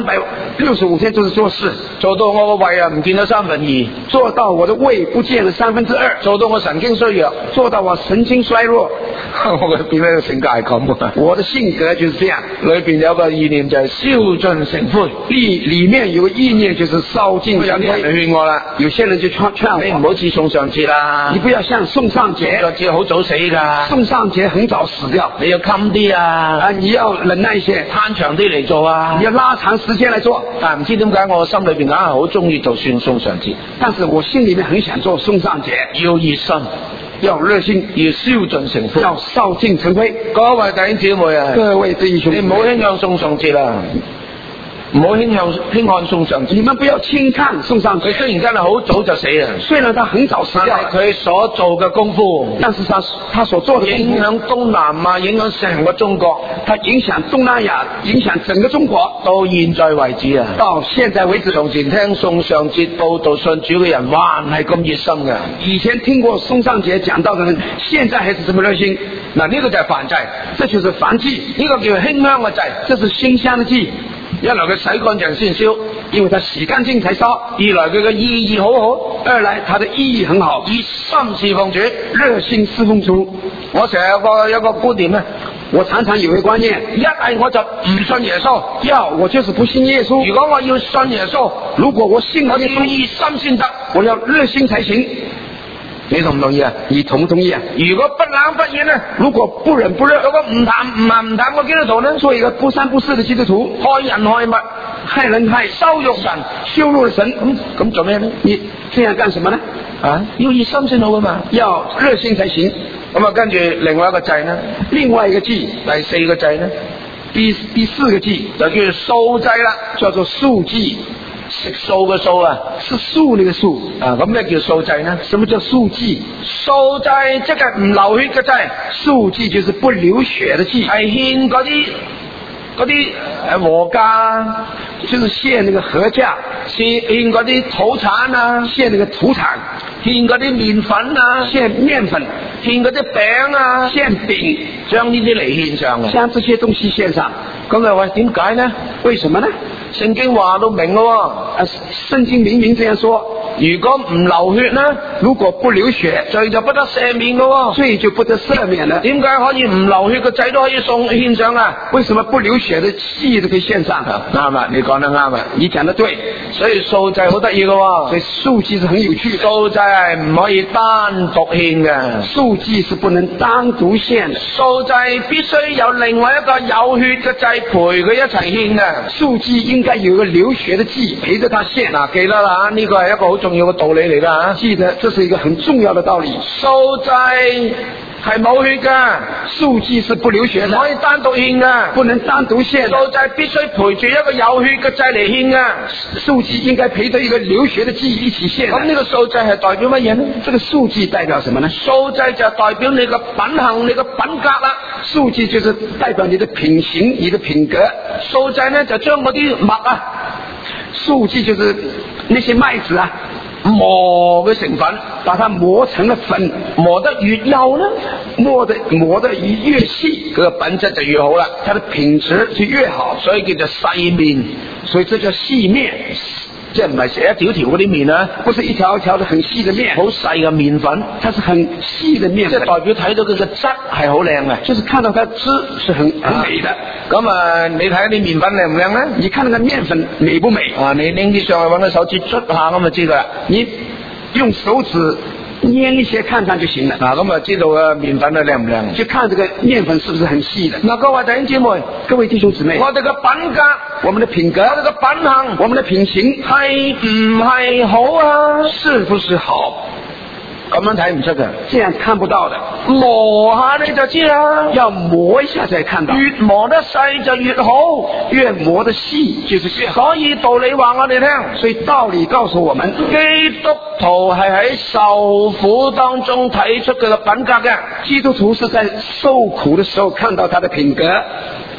365天都是做事， 做到我個胃啊唔見咗2/3， 做到我的胃不見了2/3， 做到我神經衰弱， 做到我神經衰弱。 我變咗個性格係咁啊！ 我的性格就是這樣， 裏邊有個意念就係燒盡成灰， 裏面有個意念就是燒盡成灰。 有啲人勸我啦， 有些人就勸我， 你唔好似宋尚節啦， 你不要像宋尚節， 宋尚節好早死㗎， 宋尚節很早死掉， 你要襟啲啊， 你要忍耐一些， 攤長啲嚟做啊， 你要拉長時間來做。 但唔知點解我心裏邊硬係好中意做算宋尚節， 但是我心裏面很想做宋尚節， 要熱心。 要熱心， 要燒盡成灰， 要燒盡成灰。 各位弟兄姊妹啊， 各位弟兄， 你唔好輕向宋尚節啊，唔好輕看宋尚節。 你們不要輕看宋尚節。 佢雖然真係好早就死啊， 雖然他很早死掉， 但係佢所做嘅功夫， 但是他所做的影響東南亞，影響成個中國， 他影響東南亞，影響整個中國， 到現在為止啊， 到現在為止。 從前聽宋尚節報道信主嘅人，還係咁熱心嘅。 以前聽過宋尚節講道嘅人，現在還是這麼熱心。 嗱，呢個就係燔祭， 這就是燔祭， 呢個叫馨香嘅祭， 這是馨香的祭。 一來佢洗乾淨先燒， 因為他洗乾淨才燒； 二來佢嘅意義好好， 二來他的意義很好， 熱心侍奉主， 熱心侍奉主。 我成日有個觀點咧， 我常常有一個觀念， 一係我就唔信耶穌， 要我就是不信耶穌。 如果我要信耶穌， 如果我信耶穌， 我要熱心先得， 我要熱心才行。 你同唔同意啊？ 你同唔同意啊？ 如果不冷不熱呢？ 如果不冷不熱， 有個唔淡個基督徒呢？ 做一個不三不四的基督徒， 害人害物， 害人害羞辱神， 羞辱了神。 咁做咩呢？ 你這樣幹什麼呢？ 啊，要熱心先好噶嘛， 要熱心才行。 咁啊，跟住另外一個祭呢？ 另外一個祭， 第4個祭呢？ 第4個祭就叫做素祭啦， 叫做素祭。 食素嘅素啊， 是素那個素啊，咁咩叫素祭呢？ 什麼叫素祭？ 素祭即係唔流血嘅祭， 素祭就是不流血的祭， 係獻嗰啲禾價， 就是獻那個禾價， 獻嗰啲土產啊， 獻那個土產， 獻嗰啲麵粉啊， 獻麵粉， 獻嗰啲餅啊， 獻餅， 將呢啲嚟獻上嘅， 將這些東西獻上。 咁啊喂，點解呢？ 為什麼呢？ 聖經話到明咯， 聖經明明這樣說， 如果唔流血呢， 如果不流血， 罪就不得赦免嘅， 罪就不得赦免了。 點解可以唔流血嘅祭都可以獻上啊？ 為什麼不流血的祭都可以獻上？ 啱啊，你講得啱啊， 你講得對。 所以素祭好得意嘅， 所以素祭是很有趣的。 素祭係唔可以單獨獻嘅， 素祭是不能單獨獻的。 素祭必須有另外一個有血嘅祭陪佢一齊獻嘅。 素祭應該有一個流血的祭陪着他獻。 嗱，記得啦，呢個係一個好重要嘅道理嚟噶。 記得，這是一個很重要的道理。 素祭係冇血噶， 素祭是不流血的， 唔可以單獨獻噶， 不能單獨獻。 素祭必須陪住一個有血嘅祭嚟獻噶。 素祭應該陪着一個流血的祭一起獻。 咁呢個素祭係代表乜嘢呢？ 這個素祭代表什麼呢？ 素祭就代表你嘅品行、你嘅品格啦。 素祭就是代表你的品行、你的品格。 素祭呢就將嗰啲麥啊， 素祭就是那些麥子啊， 磨嘅成分， 把它磨成了粉， 磨得越幼呢， 磨得越細， 佢個品質就越好啦， 它的品質就越好， 所以叫做細麵， 所以這叫細麵。 即係唔係成一條條嗰啲麵啊， 不是一條一條的很細的麵， 好細嘅麵粉， 它是很細的麵粉， 即係代表睇到佢嘅質係好靚嘅， 就是看到它汁是很美的。 咁啊，你睇啲麵粉靚唔靚咧？ 你看那個麵粉美不美？ 啊，你拎啲上去揾個手指捽下咁就知噶啦。 你用手指捏一些看看就行了。 咁啊知道嘅麵粉係靚唔靚？ 就看這個麵粉是不是很細的。 各位弟兄姊妹， 各位弟兄姊妹， 我哋嘅品格， 我們的品格， 我哋嘅品行， 我們的品行係唔係好啊？ 是不是好？ 咁樣睇唔出嘅， 這樣看不到的， 磨下你就知啦。 要磨一下才看到， 越磨得細就越好， 越磨得細就是越好。 所以道理話我哋聽， 所以道理告訴我們， 基督徒係喺受苦當中睇出佢嘅品格嘅。 基督徒是在受苦的時候看到他的品格。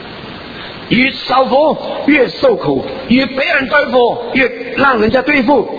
越受苦， 越受苦， 越俾人對付， 越讓人家對付，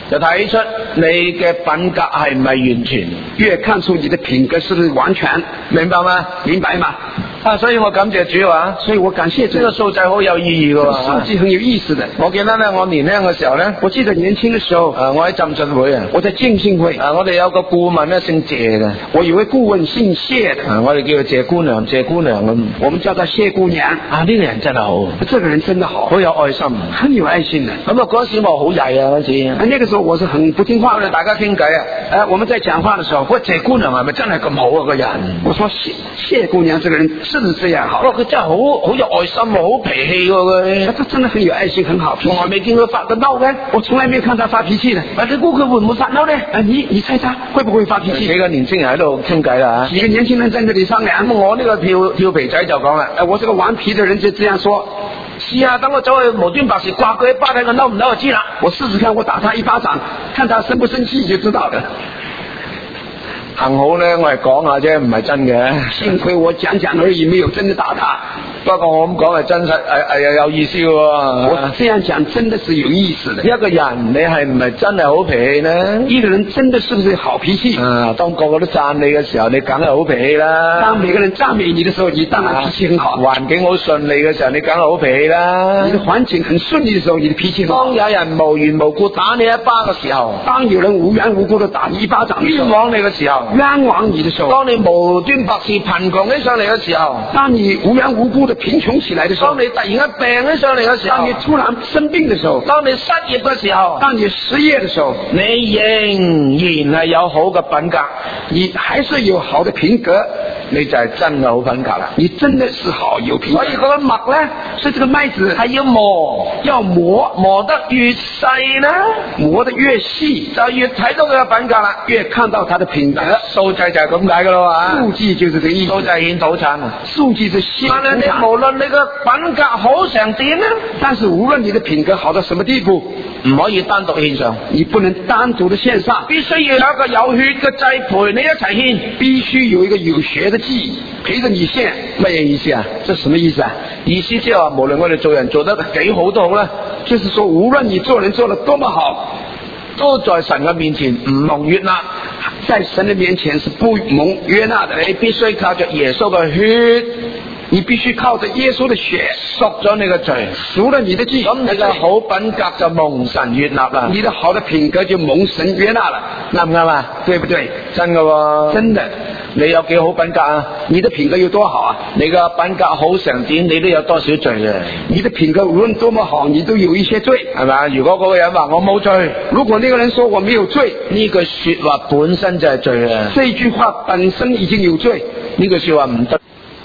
就睇出你嘅品格係唔係完全， 越看出你的品格是不是完全， 明白嗎？ 明白嗎？ 所以我感謝主啊！ 所以我感謝主。 呢個數字好有意義㗎喎， 數字很有意思的。 我記得咧，我年輕嘅時候咧， 我記得年輕嘅時候， 我喺浸信會啊， 我在浸信會， 我哋有個顧問咧姓謝嘅， 我有位顧問姓謝嘅， 我哋叫佢謝姑娘，謝姑娘咁， 我們叫她謝姑娘。 呢個人真係好， 這個人真的好， 好有愛心， 很有愛心的。 咁啊嗰時我好曳啊嗰時， 那個時候我是很不聽話， 我哋大家傾偈啊， 我們在講話的時候， 喂，謝姑娘係咪真係咁好啊個人？ 我說謝姑娘這個人是不是這樣好？ 佢真係好有愛心，好脾氣喎佢。 他真的很有愛心，很好。 從來未見佢發過嬲嘅， 我從來沒有看他發脾氣的。 你估佢會唔會發嬲呢？ 你猜他會不會發脾氣？ 幾個年輕人喺度傾偈啦， 幾個年輕人在這裏商量。 咁我呢個跳皮仔就講啦， 我這個頑皮的人就這樣說： 試下等我走去無端白事刮佢一巴，睇佢嬲唔嬲就知啦。 我試試看，我打他一巴掌，看他生不生氣就知道了。 幸好咧，我係講下啫，唔係真嘅。 幸虧我講講而已，沒有真的打他。 不過我咁講係真實，有意思嘅喎。 我這樣講真的是有意思的。 一個人你係唔係真係好脾氣呢？ 一個人真的是不是好脾氣？ 當個個都讚你嘅時候，你梗係好脾氣啦。 當每個人讚美你的時候，你當然脾氣很好。 環境好順利嘅時候，你梗係好脾氣啦。 你的環境很順利的時候，你的脾氣很好。 當有人無緣無故打你一巴嘅時候， 當有人無緣無故的打你一巴掌， 冤枉你嘅時候， 冤枉你的時候， 當你無端白事貧窮起上嚟嘅時候， 當你無緣無故的貧窮起來的時候， 當你突然間病起上嚟嘅時候， 當你突然生病的時候， 當你失業嘅時候， 當你失業的時候， 你仍然係有好嘅品格， 你還是有好的品格， 你就係真嘅好品格啦。 你真的是好有品格。 所以嗰個麥咧， 所以這個麥子係要磨得越細呢， 磨得越細， 就越睇到佢嘅品格啦， 越看到他的品格。 數據就係咁解噶啦嘛， 數據就是這個意思。 數據顯土產啊， 數據是顯土產。 但係你無論你嘅品格好成點呢， 但是無論你的品格好到什麼地步， 唔可以單獨獻上， 你不能單獨的獻上， 必須要有一個有血嘅祭陪你一齊獻， 必須有一個有血的祭陪着你獻。 乜嘢意思啊？ 這什麼意思啊？ 意思即係話，無論我哋做人做得幾好都好啦， 就是說無論你做人做得多麼好， 都在神嘅面前唔蒙悅納， 在神的面前是不蒙悅納的。 你必須靠着耶穌嘅血， 你必須靠着耶穌的血贖咗你嘅罪， 贖了你的罪， 咁你嘅好品格就蒙神悅納啦， 你的好的品格就蒙神悅納了， 啱唔啱啊？ 對不對？ 真嘅喎， 真的。 你有幾好品格啊？ 你的品格有多好啊？ 你嘅品格好成點，你都有多少罪嘅？ 你的品格無論多麼好，你都有一些罪， 係咪？如果嗰個人話我冇罪， 如果那個人說我沒有罪， 呢句說話本身就係罪啊！ 這句話本身已經有罪， 呢句說話唔得。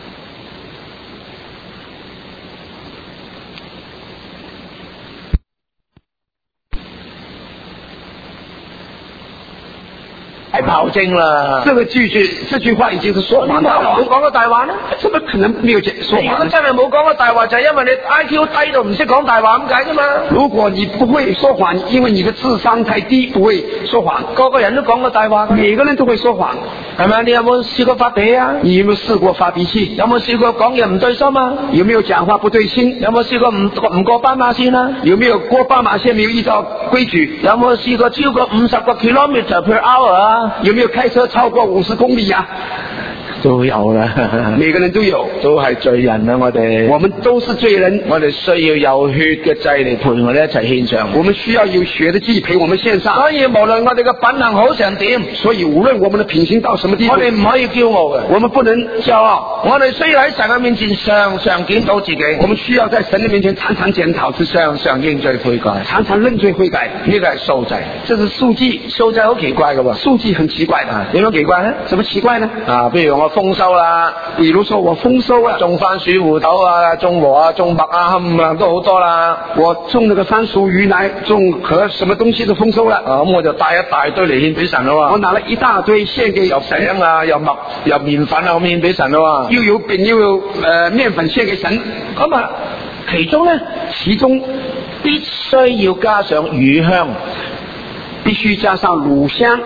係跑證啦！ 這句話已經是說謊大話。 冇講過大話呢？ 怎麼可能沒有說謊？ 如果真係冇講過大話，就係因為你 IQ 低到唔識講大話咁解啫嘛。 如果你不會說謊，因為你的智商太低，不會說謊。 個個人都講過大話， 每個人都會說謊， 係咪？你有冇試過發脾氣啊？ 你有沒有試過發脾氣？ 有冇試過講嘢唔對心啊？ 有沒有講話不對心？ 有冇試過唔過斑馬線啊？ 有沒有過斑馬線沒有依照規矩？ 有冇試過超過50個 kilometer per hour 啊？ 有沒有開車超過50公里啊？ 都有啦， 每個人都有， 都係罪人啊！我們都是罪人， 我哋需要有血嘅祭嚟陪我哋一齊獻上。 我們需要有血的祭陪我們獻上。 所以無論我哋嘅品行好成點， 所以無論我們的品行到什麼地步， 我哋唔可以驕傲嘅， 我們不能驕傲。 我哋需要喺神嘅面前常常檢討自己， 我們需要在神的面前常常檢討自己， 常常認罪悔改， 常常認罪悔改。 呢個係數祭， 這是數祭， 數祭好奇怪嘅喎， 數祭很奇怪的。 點樣奇怪呢？ 怎麼奇怪呢？ 譬如我豐收啦。 比如說我豐收啊， 種番薯、芋頭啊，種禾啊，種麥啊，都好多啦。 我種那個番薯、芋奶、種和什麼東西都豐收了。 咁我就帶一大堆嚟獻俾神咯。 我拿了一大堆獻給有餅啊，有麥、有麵粉啊，咁獻俾神咯。 又有餅又有麵粉獻給神。 咁啊，其中必須要加上乳香， 必須加上乳香。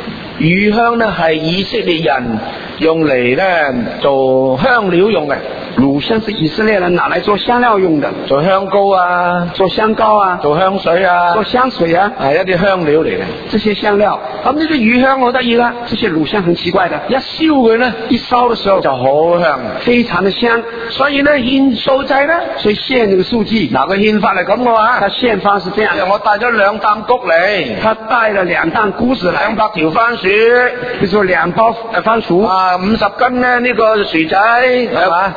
乳香呢係以色列人用嚟咧做香料用嘅。 乳香是以色列人拿来做香料用的， 做香膏啊， 做香膏啊， 做香水啊， 做香水啊， 係一啲香料嚟嘅。 这些香料。 咁呢啲乳香好得意啦， 这些乳香很奇怪的， 一燒佢咧， 一燒的時候就好香， 非常的香。 所以咧獻素祭咧， 所以獻這個素祭， 嗱佢獻法係咁嘅話， 他獻法是這樣的， 我帶咗2擔穀嚟， 他帶了2擔穀子來 200條番薯， 比如說2包番薯啊50斤咧呢個薯仔，係嘛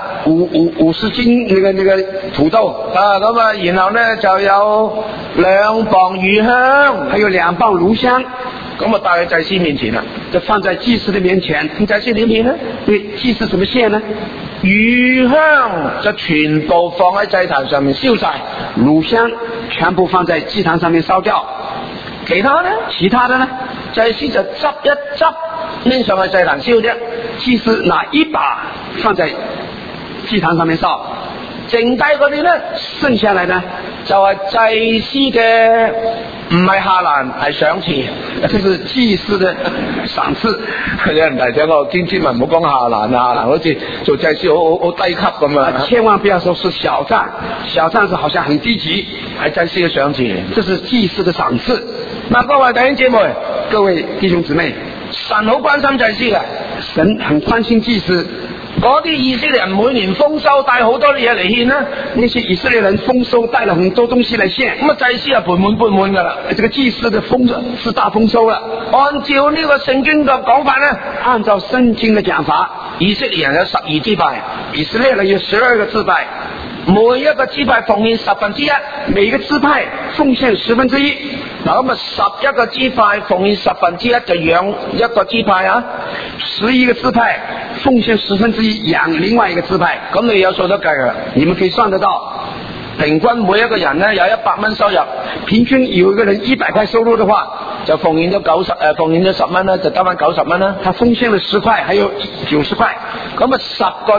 ，50斤那個土豆啊咁啊，然後咧就有2磅乳香， 還有2磅乳香， 咁啊帶去祭司面前啦， 就放在祭司的面前。 咁祭司點獻呢？ 對，祭司怎麼獻呢？ 乳香就全部放喺祭壇上面燒晒， 乳香全部放在祭壇上面燒掉。 其他的呢？祭司就執一執拎上去祭壇燒啫。 祭司拿一把放在祭壇上面燒， 剩低嗰啲呢， 剩下來呢就係祭司嘅，唔係下欄，係賞賜， 這是祭司的賞賜。 有人提醒我，千萬唔好講下欄啊，好似做祭司好低級咁啊！ 千萬不要說是小帳，小帳是好像很低級， 係祭司嘅賞賜， 這是祭司的賞賜。 嗱，各位弟兄姊妹， 各位弟兄姊妹， 神好關心祭司嘅， 神很關心祭司。 嗰啲以色列人每年豐收帶好多嘢嚟獻啦， 那些以色列人豐收帶了很多東西來獻， 咁啊祭司啊盆滿噶啦， 這個祭司的是大豐收了。 按照呢個聖經嘅講法呢， 按照聖經的講法， 以色列人有12支派， 以色列人有12個支派，每一個支派奉獻1/10，每一個支派奉獻1/10。 嗱咁啊，11個支派奉獻1/10就養一個支派啊 ，11個支派奉獻1/10養另外一個支派， 咁你有數得計㗎， 你們可以算得到。 平均每一個人呢有100蚊收入， 平均有一個人100塊收入的話， 就奉獻咗奉獻咗10蚊啦，就得返90蚊啦。 他奉獻了10塊，還有90塊。 咁啊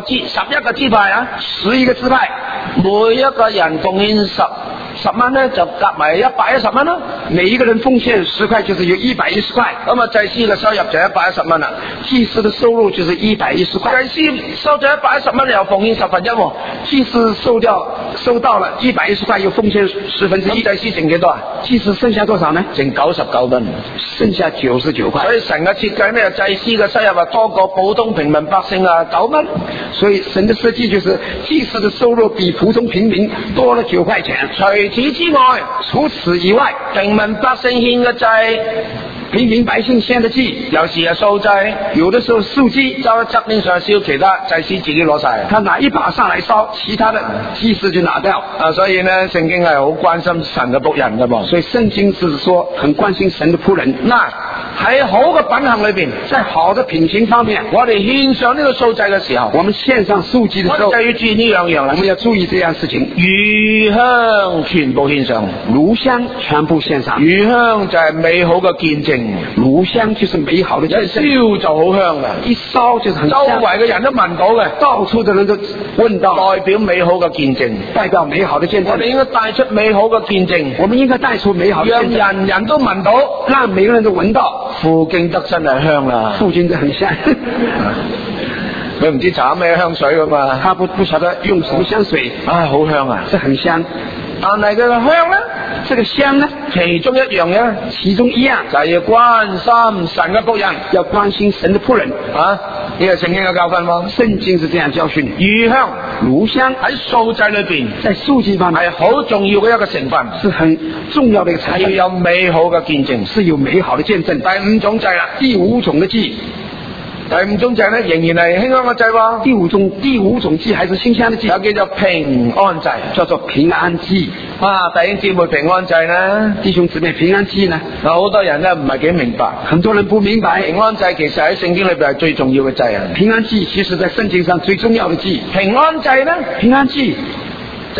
11個支派啊 ，11個支派， 每一個人奉獻10蚊呢，就夾埋110蚊啦。 每一個人奉獻10塊，就是有110塊。 咁啊，祭司嘅收入就110蚊啦。 祭司的收入就是110塊。 祭司收咗110蚊，又奉獻1/10。 祭司收到了110塊，又奉獻1/10。 祭司剩幾多啊？ 祭司剩下多少呢？ 剩99蚊， 剩下99塊。 所以神嘅設計呢，祭司嘅收入啊多過普通平民百姓啊9蚊。 所以神的設計就是祭司的收入比普通平民多了9塊錢。除此以外， 平民百姓獻嘅祭， 平民百姓獻的祭， 有時係素祭， 有的時候素祭， 周一側面上燒，其他祭司自己攞晒。 他拿一把上來燒，其他的祭司就拿掉。 所以呢，聖經係好關心神嘅僕人噶噃。 所以聖經是說很關心神的僕人。 嗱，喺好嘅品行裏邊， 在好的品行方面， 我哋獻上呢個素祭嘅時候， 我們獻上素祭的時候， 我哋就要注意呢兩樣啦。 我們要注意這樣事情。 乳香全部獻上， 乳香全部獻上。 乳香就係美好嘅見證， 乳香就是美好的見證。 一燒就好香嘅， 一燒就是很香， 周圍嘅人都聞到嘅， 到處的人都聞到， 代表美好嘅見證， 代表美好的見證。 我哋應該帶出美好嘅見證， 我們應該帶出美好的見證， 讓人人都聞到， 讓每個人都聞到。 附近得真係香啦， 附近就很香。 佢唔知搽咩香水噶嘛， 他不曉得用什麼香水， 好香啊， 是很香。 但係佢個香呢， 這個香呢， 其中一樣呢， 其中一樣就係要關心神嘅僕人， 要關心神的僕人啊！呢個聖經嘅教訓喎， 聖經是這樣教訓。乳香喺素祭裏邊， 在素祭方面係好重要嘅一個成分， 是很重要的一個成分， 要有美好嘅見證， 是有美好的見證。 第5種祭啦， 第5種的祭。 第5種祭咧，仍然係馨香嘅祭喎。 第五種祭還是馨香的祭， 有叫做平安祭， 叫做平安祭。 弟兄姊妹，平安祭呢？ 弟兄姊妹，平安祭呢？ 好多人咧唔係幾明白， 很多人不明白。 平安祭其實喺聖經裏邊係最重要嘅祭啊。 平安祭其實在聖經上最重要的祭。 平安祭呢？ 平安祭就係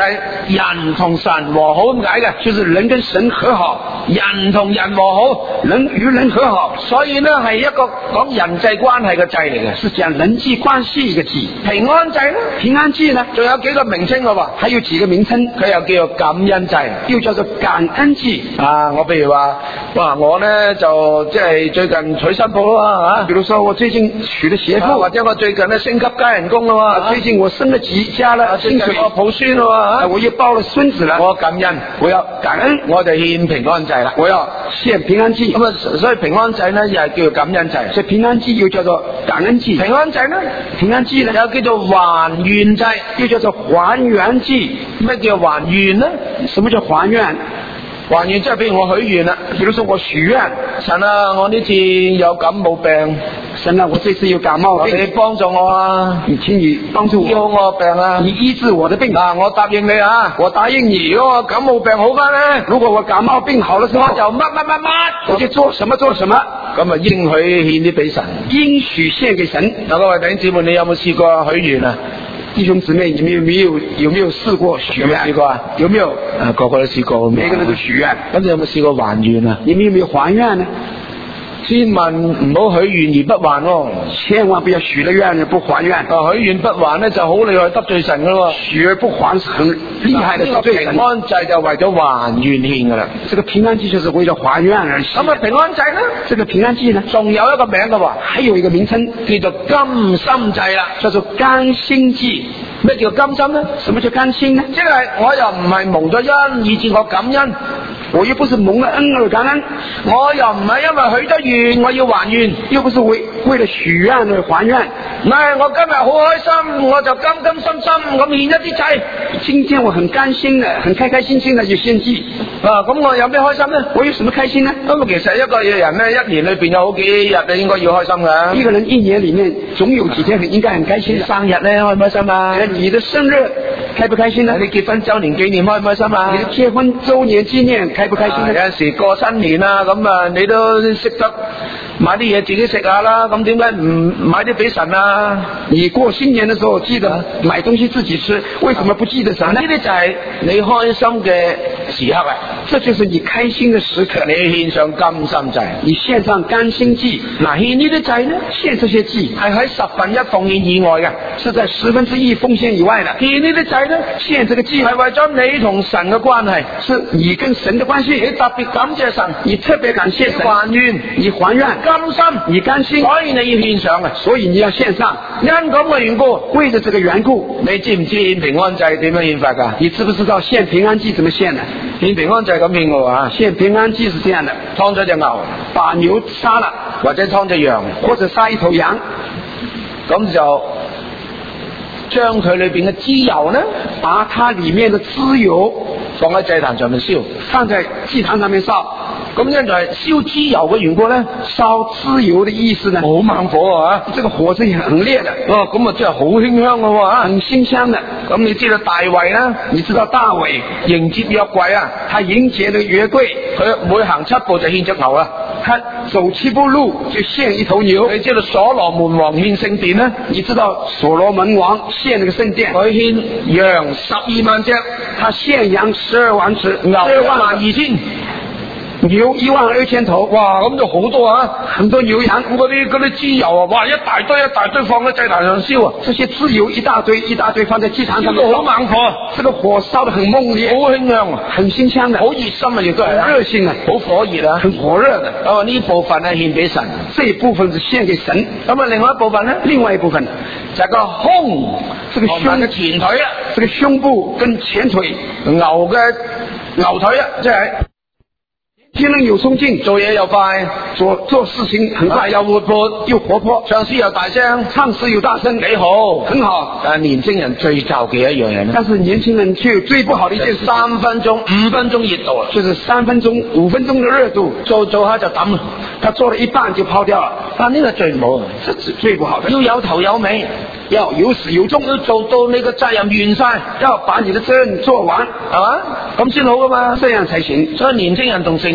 人同神和好咁解嘅， 就是人跟神和好， 人同人和好， 人與人和好， 所以呢係一個講人際關係嘅祭嚟嘅， 是講人際關係一個祭。 平安祭呢， 平安祭呢， 仲有幾個名稱嘅喎， 還有幾個名稱， 佢又叫做感恩祭， 又叫做感恩祭。 啊，我譬如話，哇，我呢就即係最近娶新婦啦嚇， 比如說我最近娶了媳婦， 或者我最近呢升級加人工啦喎， 最近我升了級加了薪水， 我抱孫啦喎， 我又抱了孫子了， 我感恩， 我要感恩， 我就獻平安祭啦， 我要獻平安祭。 咁啊，所以平安祭呢又係叫做感恩祭， 所以平安祭又叫做感恩祭。 平安祭呢， 平安祭呢又叫做還願祭， 又叫做還願祭。 咩叫還願呢？ 什麼叫還願？ 還願即係譬如我許願啦， 比如說我許願， 神啊，我呢次有感冒病， 神啊，我這次有感冒病， 你幫助我啊， 你請你幫助我， 醫好我病啊， 你醫治我的病。 嗱，我答應你啊， 我答應你， 如果我感冒病好翻咧， 如果我感冒病好了之後， 我就乜， 我就做什麼， 咁啊應許獻啲俾神， 應許獻給神。 嗱，各位弟兄姊妹，你有冇試過許願啊？ 弟兄姊妹，你們有沒有試過許願？ 試過啊？ 有沒有？ 個個都試過， 每個人都許願。 咁你有冇試過還願啊？ 你們有沒有還願呢？ 千萬唔好許願而不還喎， 千萬不要許了願而不還願。 許願不還咧就好厲害得罪神噶咯， 許而不還是很厲害的得罪神。 平安祭就為咗還願獻噶啦， 這個平安祭就是為了還願而獻。 咁啊平安祭呢？ 這個平安祭呢， 仲有一個名噶喎， 還有一個名稱叫做甘心祭啦， 叫做甘心祭。 咩叫甘心呢？ 什麼叫甘心呢？ 即係我又唔係蒙咗恩以致我感恩， 我又不是蒙了恩而感恩， 我又唔係因為許咗願我要還願， 又不是為了許願而還願。 我今日好開心，我就甘心咁獻一啲祭。 今天我很甘心的，很開心的就獻祭。 咁我有咩開心呢？ 我有什麼開心呢？ 咁其實一個人呢，一年裏邊有好幾日你應該要開心嘅。 一個人一年裏面總有幾天應該很開心的。 生日呢，開唔開心啊？ 你的生日開不開心呢？ 你結婚周年紀念開唔開心啊？ 你的結婚周年紀念開不開心呢？ 有陣時過新年啊，咁啊你都識得買啲嘢自己食下啦，咁點解唔買啲俾神啊？ 你過新年的時候記得買東西自己吃，為什麼不記得神呢？ 呢啲就係你開心嘅時刻啊！ 這就是你開心的時刻。 你獻上甘心祭， 你獻上甘心祭。 嗱，獻呢啲祭呢， 獻這些祭係喺1/10奉獻以外嘅， 是在1/10奉獻以外的。 獻呢啲祭呢， 獻這個祭係為咗你同神嘅關係， 是你跟神的關係。 你特別感謝神， 你特別感謝神， 還願， 你還願， 甘心， 你甘心， 所以你要獻上嘅， 所以你要獻上。 因咁嘅緣故， 為咗這個緣故， 你知唔知獻平安祭點樣獻法㗎？ 你知不知道獻平安祭怎麼獻呢？ 獻平安祭咁獻嘅話， 獻平安祭是這樣的： 劏咗隻牛， 把牛殺了， 或者劏隻羊， 或者殺一頭羊， 咁就將佢裏邊嘅脂油呢， 把它裏面的脂油放喺祭壇上面燒， 放在祭壇上面燒。 咁因就係燒脂油嘅緣故咧， 燒脂油的意思呢， 好猛火啊！ 這個火是很烈的， 咁啊真係好馨香嘅喎， 很馨香的。 咁你知道大衛啦， 你知道大衛迎接約櫃啊， 他迎接的約櫃， 佢每行7步就獻隻牛啦， 他走7步路就獻一頭牛。 你知道所羅門王獻聖殿呢？ 你知道所羅門王獻那個聖殿， 佢獻羊12萬隻， 他獻羊12萬隻， 牛12000。 牛12000頭， 哇，咁就好多啊！ 很多牛羊， 嗰啲脂油啊，哇，一大堆放喺祭壇上燒啊！ 這些脂油一大堆放在祭壇上面， 好猛火， 這個火燒得很猛烈， 好馨香啊， 很馨香的， 好熱心啊，亦都係很熱性啊， 好火熱啊， 很火熱的。 呢部分咧獻俾神， 這一部分是獻給神。 咁啊，另外一部分咧， 另外一部分就係個胸， 這個胸嘅前腿啊， 這個胸部跟前腿， 牛嘅牛腿啊，即係。 天能有衝勁， 做嘢又快， 做事情很快， 又活潑又活潑， 唱詩又大聲， 唱詩又大聲， 幾好， 很好。 但係年輕人最就嘅一樣嘢呢， 但是年輕人卻最不好的一件事 ，3分鐘、5分鐘熱度， 就是3分鐘、5分鐘的熱度， 做下就抌啦， 他做了一半就拋掉了。 但呢個最唔好， 這是最不好的。 要有頭有尾， 要有始有終， 要做到你個責任完晒， 要把你的責任做完， 係嘛？咁先好噶嘛， 這樣才行。 所以年輕人同成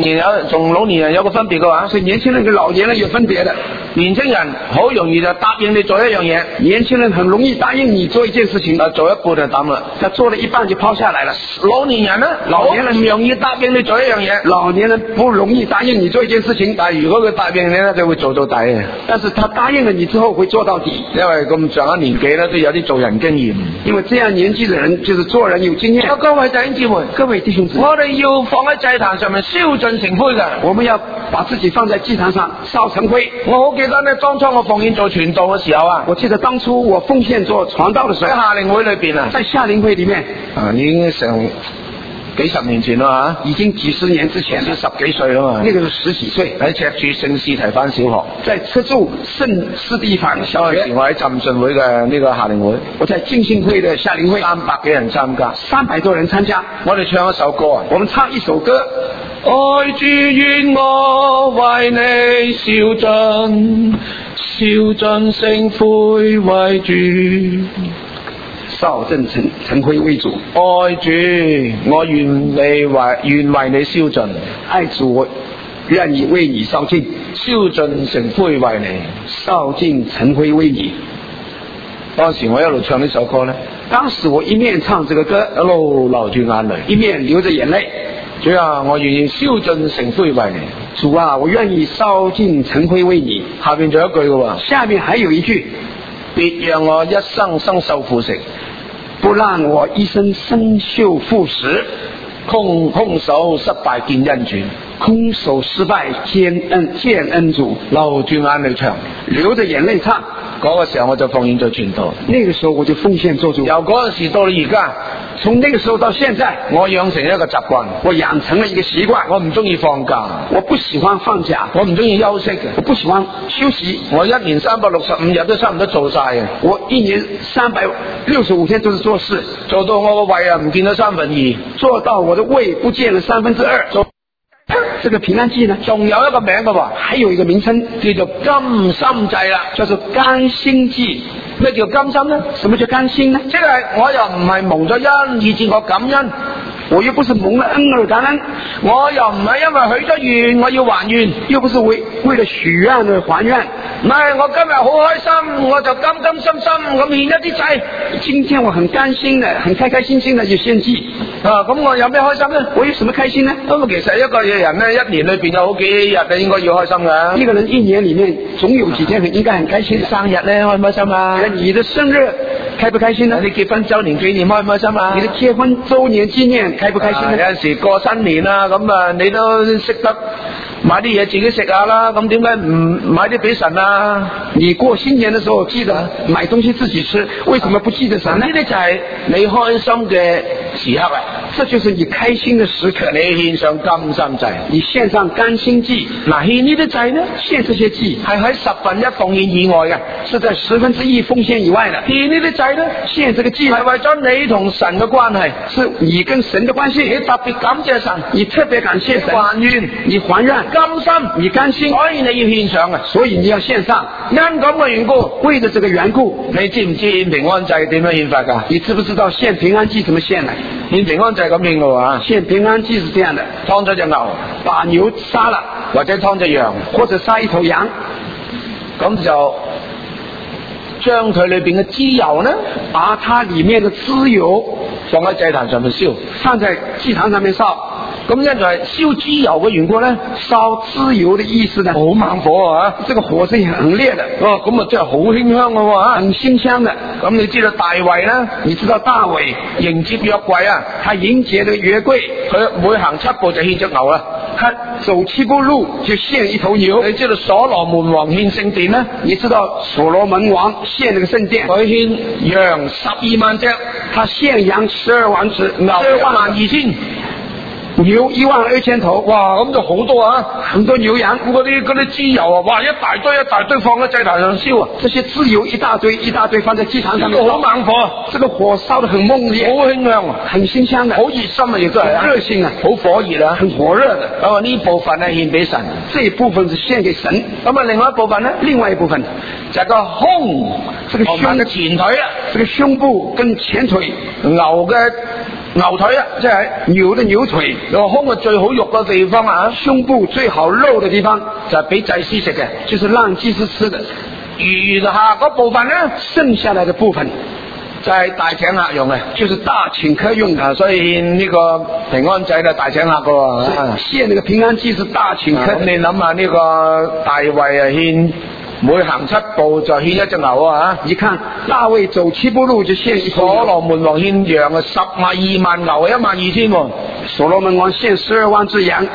同老年人有個分別嘅話， 所以年輕人跟老年人有分別的。 年輕人好容易就答應你做一樣嘢， 年輕人很容易答應你做一件事情， 做一半就抌啦， 他做了一半就拋下來了。 老年人呢，老年人唔容易答應你做一樣嘢， 老年人不容易答應你做一件事情， 但係如果佢答應你咧，就會做到底嘅。 但是他答應了你之後會做到底， 因為咁上一年紀咧都有啲做人經驗， 因為這樣年紀的人就是做人有經驗。 各位弟兄姊妹， 各位弟兄姊妹， 我哋要放喺祭壇上面燒盡成灰嘅， 我們要把自己放在祭壇上燒成灰。 我好記得呢，當初我奉獻做傳道嘅時候啊， 我記得當初我奉獻做傳道嘅時候， 喺夏令會裏邊啊， 在夏令會裏面已經成幾十年前啦嚇， 已經幾十年之前了， 十幾歲啦嘛， 那個是十幾歲， 喺赤柱聖士提反小學， 在赤柱聖士提反小學， 我喺浸信會嘅呢個夏令會， 我在浸信會的夏令會 ，300幾人參加 ，300多人參加， 我哋唱一首歌啊， 我們唱一首歌， 愛主願我為你燒盡聖灰為主。 燒盡成灰為主， 愛主，我願為你燒盡， 愛主，我願意為你燒盡， 燒盡成灰為你， 燒盡成灰為你。 當時我一路唱呢首歌呢， 當時我一面唱這個歌， 一路流住眼淚， 一面流着眼淚。 主啊，我願意燒盡成灰為你。 主啊，我願意燒盡成灰為你。 下邊仲有一句嘅喎， 下面還有一句， 別讓我一生生受腐蝕， 不讓我一生生受腐蝕， 空手失敗見恩主， 空手失敗見恩主， 流住眼淚唱， 流着眼淚唱。 嗰個時候我就奉獻做傳道， 那個時候我就奉獻做主。 由嗰陣時到而家， 從那個時候到現在， 我養成一個習慣， 我養成了一個習慣。 我唔中意放假， 我不喜歡放假， 我唔中意休息嘅， 我不喜歡休息。 我1年365日都差唔多做晒嘅， 我1年365天都是做事， 做到我個胃啊唔見咗2/3， 做到我的胃不見了2/3。這個平安祭呢， 仲有一個名嘅喎， 還有一個名稱叫做甘心祭啦， 叫做甘心祭。 咩叫甘心呢？ 什麼叫甘心呢？ 即係我又唔係蒙咗恩以致我感恩， 我又不是蒙了恩而感恩， 我又唔係因為許咗願我要還願， 又不是為了許願而還願。 唔係，我今日好開心，我就甘心咁獻一啲祭。 今天我很甘心的，很開心的就獻祭。 咁我有咩開心呢？ 我有什麼開心呢？ 咁其實一個人呢，1年裏邊有好幾日你應該要開心嘅。 一個人1年裏面總有幾天應該很開心。 生日呢，開唔開心啊？ 你的生日開不開心呢？ 你結婚周年紀念開唔開心啊？ 你的結婚周年紀念開不開心呢？ 有陣時過新年啦，咁你都識得買啲嘢自己食下啦，咁點解唔買啲俾神啊？ 你過新年的時候記得買東西自己吃，為什麼不記得神呢？ 呢啲就係你開心嘅時刻啊！ 這就是你開心的時刻。 你獻上甘心祭， 你獻上甘心祭。 嗱，獻呢啲祭呢， 獻這些祭係喺1/10奉獻以外嘅， 是在1/10奉獻以外的。 獻呢啲祭呢， 獻這個祭係為咗你同神嘅關係， 是你跟神的關係。 你特別感謝神， 你特別感謝神， 還願， 你還願， 甘心， 你甘心， 所以你要獻上嘅， 所以你要獻上。 因咁嘅緣故， 為咗這個緣故， 你知唔知獻平安祭點樣獻法㗎？ 你知不知道獻平安祭怎麼獻呢？ 獻平安祭咁獻嘅話， 獻平安祭是這樣的： 劏咗隻牛， 把牛殺了， 或者劏隻羊， 或者殺一頭羊， 咁就將佢裏邊嘅脂油呢， 把它裏面的脂油放喺祭壇上面燒， 放在祭壇上面燒。 咁因就係燒脂油嘅緣故咧， 燒脂油的意思呢， 好猛火啊！ 這個火是很烈的， 咁啊真係好馨香嘅喎， 很馨香的。 咁你知道大衛啦？ 你知道大衛迎接約櫃啊？ 他迎接的約櫃， 佢每行7步就獻隻牛啦， 他走7步路就獻一頭牛。 你知道所羅門王獻聖殿呢？ 你知道所羅門王獻那個聖殿， 佢獻羊12萬隻， 他獻羊12萬隻， 牛12000。 牛12000頭， 哇，咁就好多啊， 很多牛羊。 嗰啲脂油啊，哇，一大堆放喺祭壇上燒啊， 這些脂油一大堆放在祭壇上面， 好猛火， 這個火燒得很猛烈， 好馨香啊， 很馨香的， 好熱心啊，亦都係熱性啊， 好火熱啊， 很火熱的。 咁呢部分係獻俾神， 這一部分是獻給神。 咁另外一部分呢？ 另外一部分就係個胸， 這個胸嘅前腿啊， 這個胸部跟前腿， 牛嘅牛腿啊，即係牛的牛腿， 個胸係最好肉嘅地方啊， 胸部最好肉的地方就係俾祭司食嘅， 就是讓祭司吃的。 餘下嗰部分咧， 剩下來的部分就係大請客用嘅， 就是大請客用的。 所以獻呢個平安祭咧大請客嘅喎。 獻那個平安祭是大請客。 咁你諗下呢個大衛啊獻。每行7步就獻一隻牛啊！ 你看大衛走7步路就獻一頭牛。 所羅門王獻羊啊，12萬牛啊，12000喎。 所羅門王獻12萬隻羊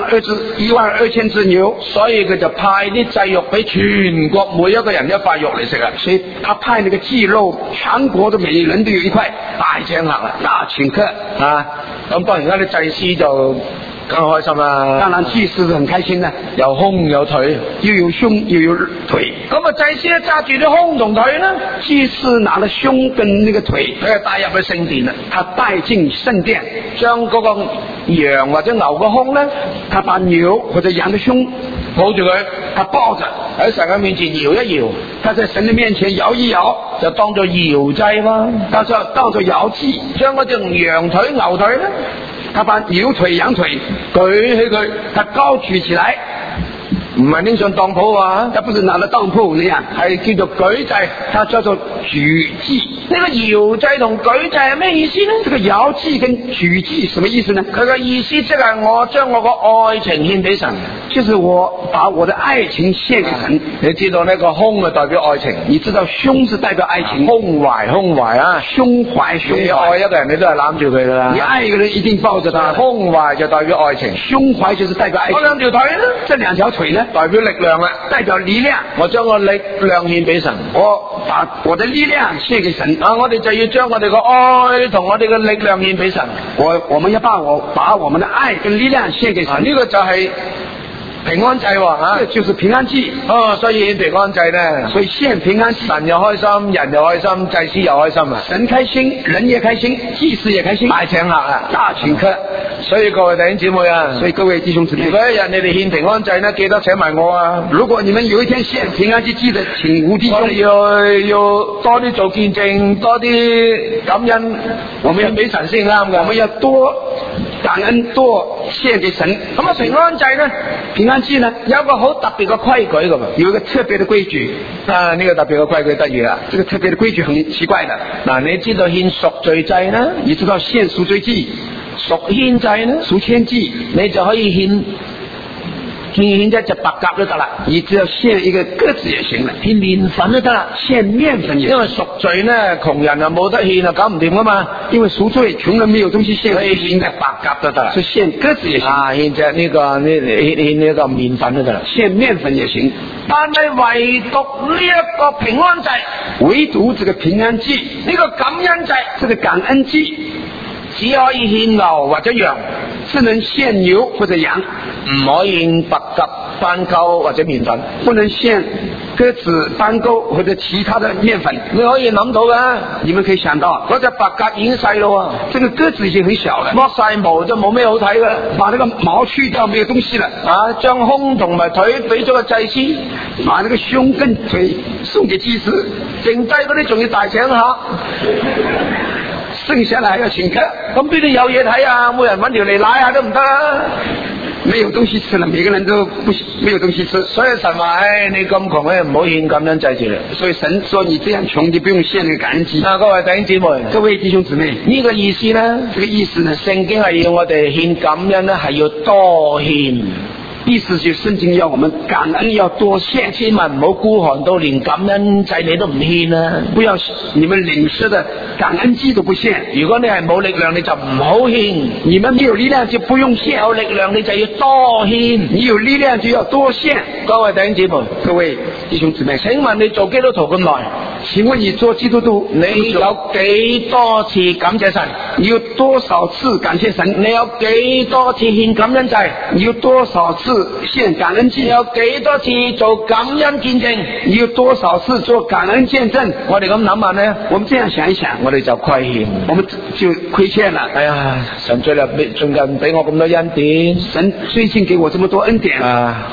，12000隻牛， 所以佢就派啲祭肉俾全國每一個人一塊肉嚟食啊。 所以他派那個祭肉，全國的每人都有一塊， 大請客啊， 大請客啊！咁當然而家啲祭司就梗係開心啦。 當然祭司是很開心的， 有胸有腿， 又有胸又有腿。 咁啊，祭司咧揸住啲胸同腿咧， 祭司拿了胸跟那個腿， 佢就帶入去聖殿啦。 他帶進聖殿， 將嗰個羊或者牛個胸咧， 他把牛或者羊的胸抱住佢， 他抱着喺神嘅面前搖一搖， 他在神的面前搖一搖， 就當作搖祭嘛。 他就當作搖祭， 將嗰隻羊腿牛腿咧， 他把牛腿羊腿舉起佢， 他高舉起來， 唔係拎上當鋪啊， 他不是拿了當鋪那樣， 係叫做舉祭， 他叫做舉祭。 呢個搖祭同舉祭係咩意思呢？ 這個搖祭跟舉祭什麼意思呢？ 佢嘅意思即係我將我個愛情獻俾神， 就是我把我的愛情獻給神。 你知道呢個胸係代表愛情， 你知道胸是代表愛情， 胸懷啊， 胸懷。 你愛一個人你都係攬住佢噶啦， 你愛一個人一定抱着他。 胸懷就代表愛情， 胸懷就是代表愛情。 嗰兩條腿呢？ 這兩條腿呢？ 代表力量啊， 代表力量。 我將個力量獻俾神， 我把我的力量獻給神。 我哋就要將我哋個愛同我哋嘅力量獻俾神。 我們要把我們的愛跟力量獻給神。 呢個就係平安祭喎， 這就是平安祭。 所以獻平安祭咧， 所以獻平安祭， 神又開心，人又開心，祭司又開心啊！ 神開心，人也開心，祭司也開心， 大請客啊， 大請客。 所以各位弟兄姊妹啊， 所以各位弟兄姊妹， 如果一日你哋獻平安祭咧，記得請埋我啊！ 如果你們有一天獻平安祭，記得請吳弟兄。 我哋要多啲做見證，多啲感恩，我們要俾神先啱㗎。 我們要多感恩，多獻給神。 咁啊，平安祭咧， 平安祭呢， 有一個好特別嘅規矩㗎嘛， 有一個特別的規矩啊！呢個特別嘅規矩得意啦， 這個特別的規矩很奇怪的。 嗱，你知道獻贖罪祭啦， 你知道獻贖罪祭、 贖愆祭啦， 贖愆祭， 你就可以獻一隻白鴿都得啦， 你只要獻一個鴿子也行了， 獻麵粉都得啦， 獻麵粉也行。 因為贖罪咧，窮人啊冇得獻啊，搞唔掂噶嘛。 因為贖罪，窮人沒有東西獻， 所以獻隻白鴿都得啦， 所以獻鴿子也行。 獻隻呢個麵粉都得啦， 獻麵粉也行。 但係唯獨呢一個平安祭， 唯獨這個平安祭， 呢個感恩祭， 這個感恩祭只可以獻牛或者羊， 只能獻牛或者羊， 唔可以獻白鴿、斑鳩或者麵粉， 不能獻鴿子、斑鳩或者其他的麵粉。 你可以諗到嘅， 你們可以想到， 嗰隻白鴿已經細咯， 這個鴿子已經很小了， 剝晒毛就冇咩好睇噶啦， 把那個毛去掉，沒有東西了。 將胸同埋腿俾咗個祭司， 把那個胸跟腿送給祭司， 剩低嗰啲仲要大請客。 剩下來還要請客， 咁邊度有嘢睇啊？每人搵條嚟舐下都唔得啦， 沒有東西吃了，每個人都沒有東西吃。 所以神話，你咁窮咧，唔好獻感恩祭住嚟。 所以神說你這樣窮，你不用獻那個感恩祭。 各位弟兄姊妹， 各位弟兄姊妹， 呢個意思呢？ 這個意思呢？ 聖經係要我哋獻感恩咧，係要多獻。 意思就聖經要我們感恩要多獻， 千萬唔好孤寒到連感恩祭你都唔獻啊！ 不要你們領受的感恩祭都不獻。 如果你係冇力量，你就唔好獻。 你們沒有力量就不用獻， 有力量你就要多獻。 你有力量就要多獻。 各位弟兄姊妹， 各位弟兄姊妹， 請問你做基督徒咁耐， 請問你做基督徒， 你有幾多次感謝神？ 你有多少次感謝神？ 你有幾多次獻感恩祭？ 你有多少次獻感恩祭？ 你有幾多次做感恩見證？ 你有多少次做感恩見證？ 我哋咁諗下呢， 我們這樣想一想， 我哋就虧欠， 我們就虧欠了。 哎呀，神最近俾我咁多恩典， 神最近給我這麼多恩典啊！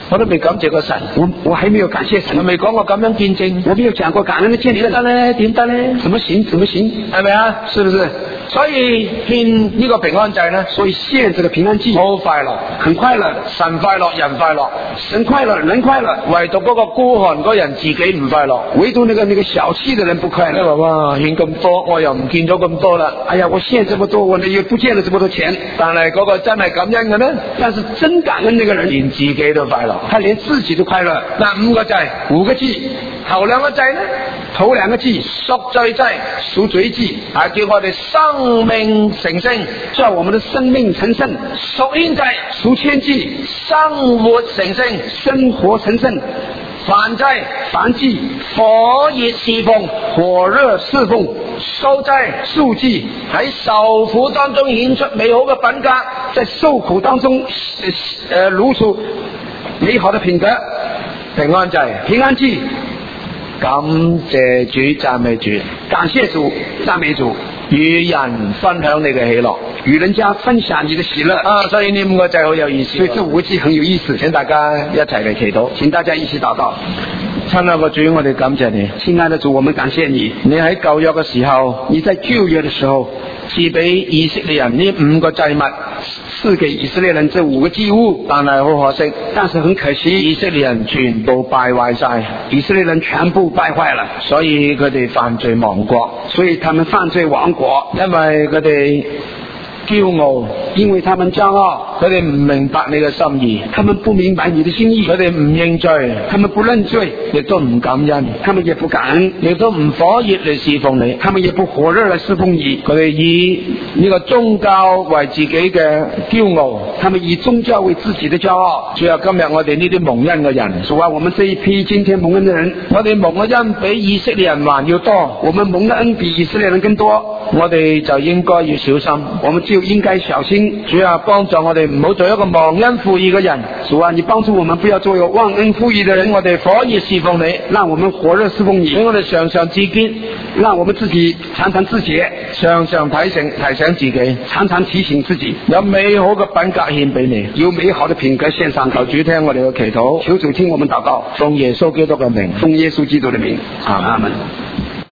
我都未感謝過神， 我還沒有感謝神， 我未講過咁樣見證， 我沒有講過感恩的見證。 點得咧？點得咧？ 怎麼行？怎麼行？ 係咪啊？ 是不是？ 所以獻呢個平安祭呢， 所以獻這個平安祭好快樂， 很快樂， 神快樂，人快樂， 神快樂，人快樂， 唯獨嗰個孤寒嗰人自己唔快樂， 唯獨那個小氣的人不快樂。 你話哇，獻咁多，我又唔見咗咁多啦。 哎呀，我獻這麼多，我又不見了這麼多錢。 但係嗰個真係感恩嘅呢？ 但是真感恩那個人， 連自己都快樂， 他連自己都快樂。 嗱，5個祭 ，5個祭， 頭兩個祭呢？ 頭兩個祭贖罪祭， 贖罪祭係叫我哋生命成聖， 叫我們的生命成聖。 贖愆祭， 贖愆祭， 生活成聖， 生活成聖。 燔祭， 燔祭， 火熱侍奉， 火熱侍奉。 素祭， 素祭， 喺受苦當中顯出美好嘅品格， 在受苦當中露出美好的品格。 平安祭， 平安祭， 感謝主，讚美主， 感謝主，讚美主， 與人分享你嘅喜樂， 與人家分享你的喜樂啊！所以呢5個祭好有意思， 所以這5個祭很有意思， 請大家一齊嚟祈禱， 請大家一起禱告。 親愛的主，我哋感謝你， 親愛的主，我們感謝你。 你喺舊約嘅時候， 你在舊約的時候賜俾以色列人呢5個祭物， 賜給以色列人這5個祭物， 但係好可惜， 但是很可惜， 以色列人全部敗壞晒， 以色列人全部敗壞了， 所以佢哋犯罪亡國， 所以他們犯罪亡國， 因為佢哋驕傲， 因為他們驕傲， 佢哋唔明白你嘅心意， 他們不明白你的心意， 佢哋唔認罪， 他們不認罪， 亦都唔感恩， 他們也不感恩， 亦都唔火熱嚟侍奉你， 他們也不火熱嚟侍奉你， 佢哋以呢個宗教為自己嘅驕傲， 他們以宗教為自己的驕傲。 主啊，今日我哋呢啲蒙恩嘅人， 主啊，我們這一批今天蒙恩的人， 我哋蒙嘅恩比以色列人還要多， 我們蒙的恩比以色列人更多， 我哋就應該要小心， 我們就應該小心。 主啊，幫助我哋唔好做一個忘恩負義嘅人。 主啊，你幫助我們不要做一個忘恩負義的人。 我哋火熱侍奉你， 讓我們火熱侍奉你。 俾我哋常常自潔， 讓我們自己常常自潔， 常常提醒自己， 常常提醒自己， 有美好嘅品格獻俾你， 有美好的品格獻上。 求主聽我哋嘅祈禱， 求主聽我們禱告， 奉耶穌基督嘅名， 奉耶穌基督的名，阿門。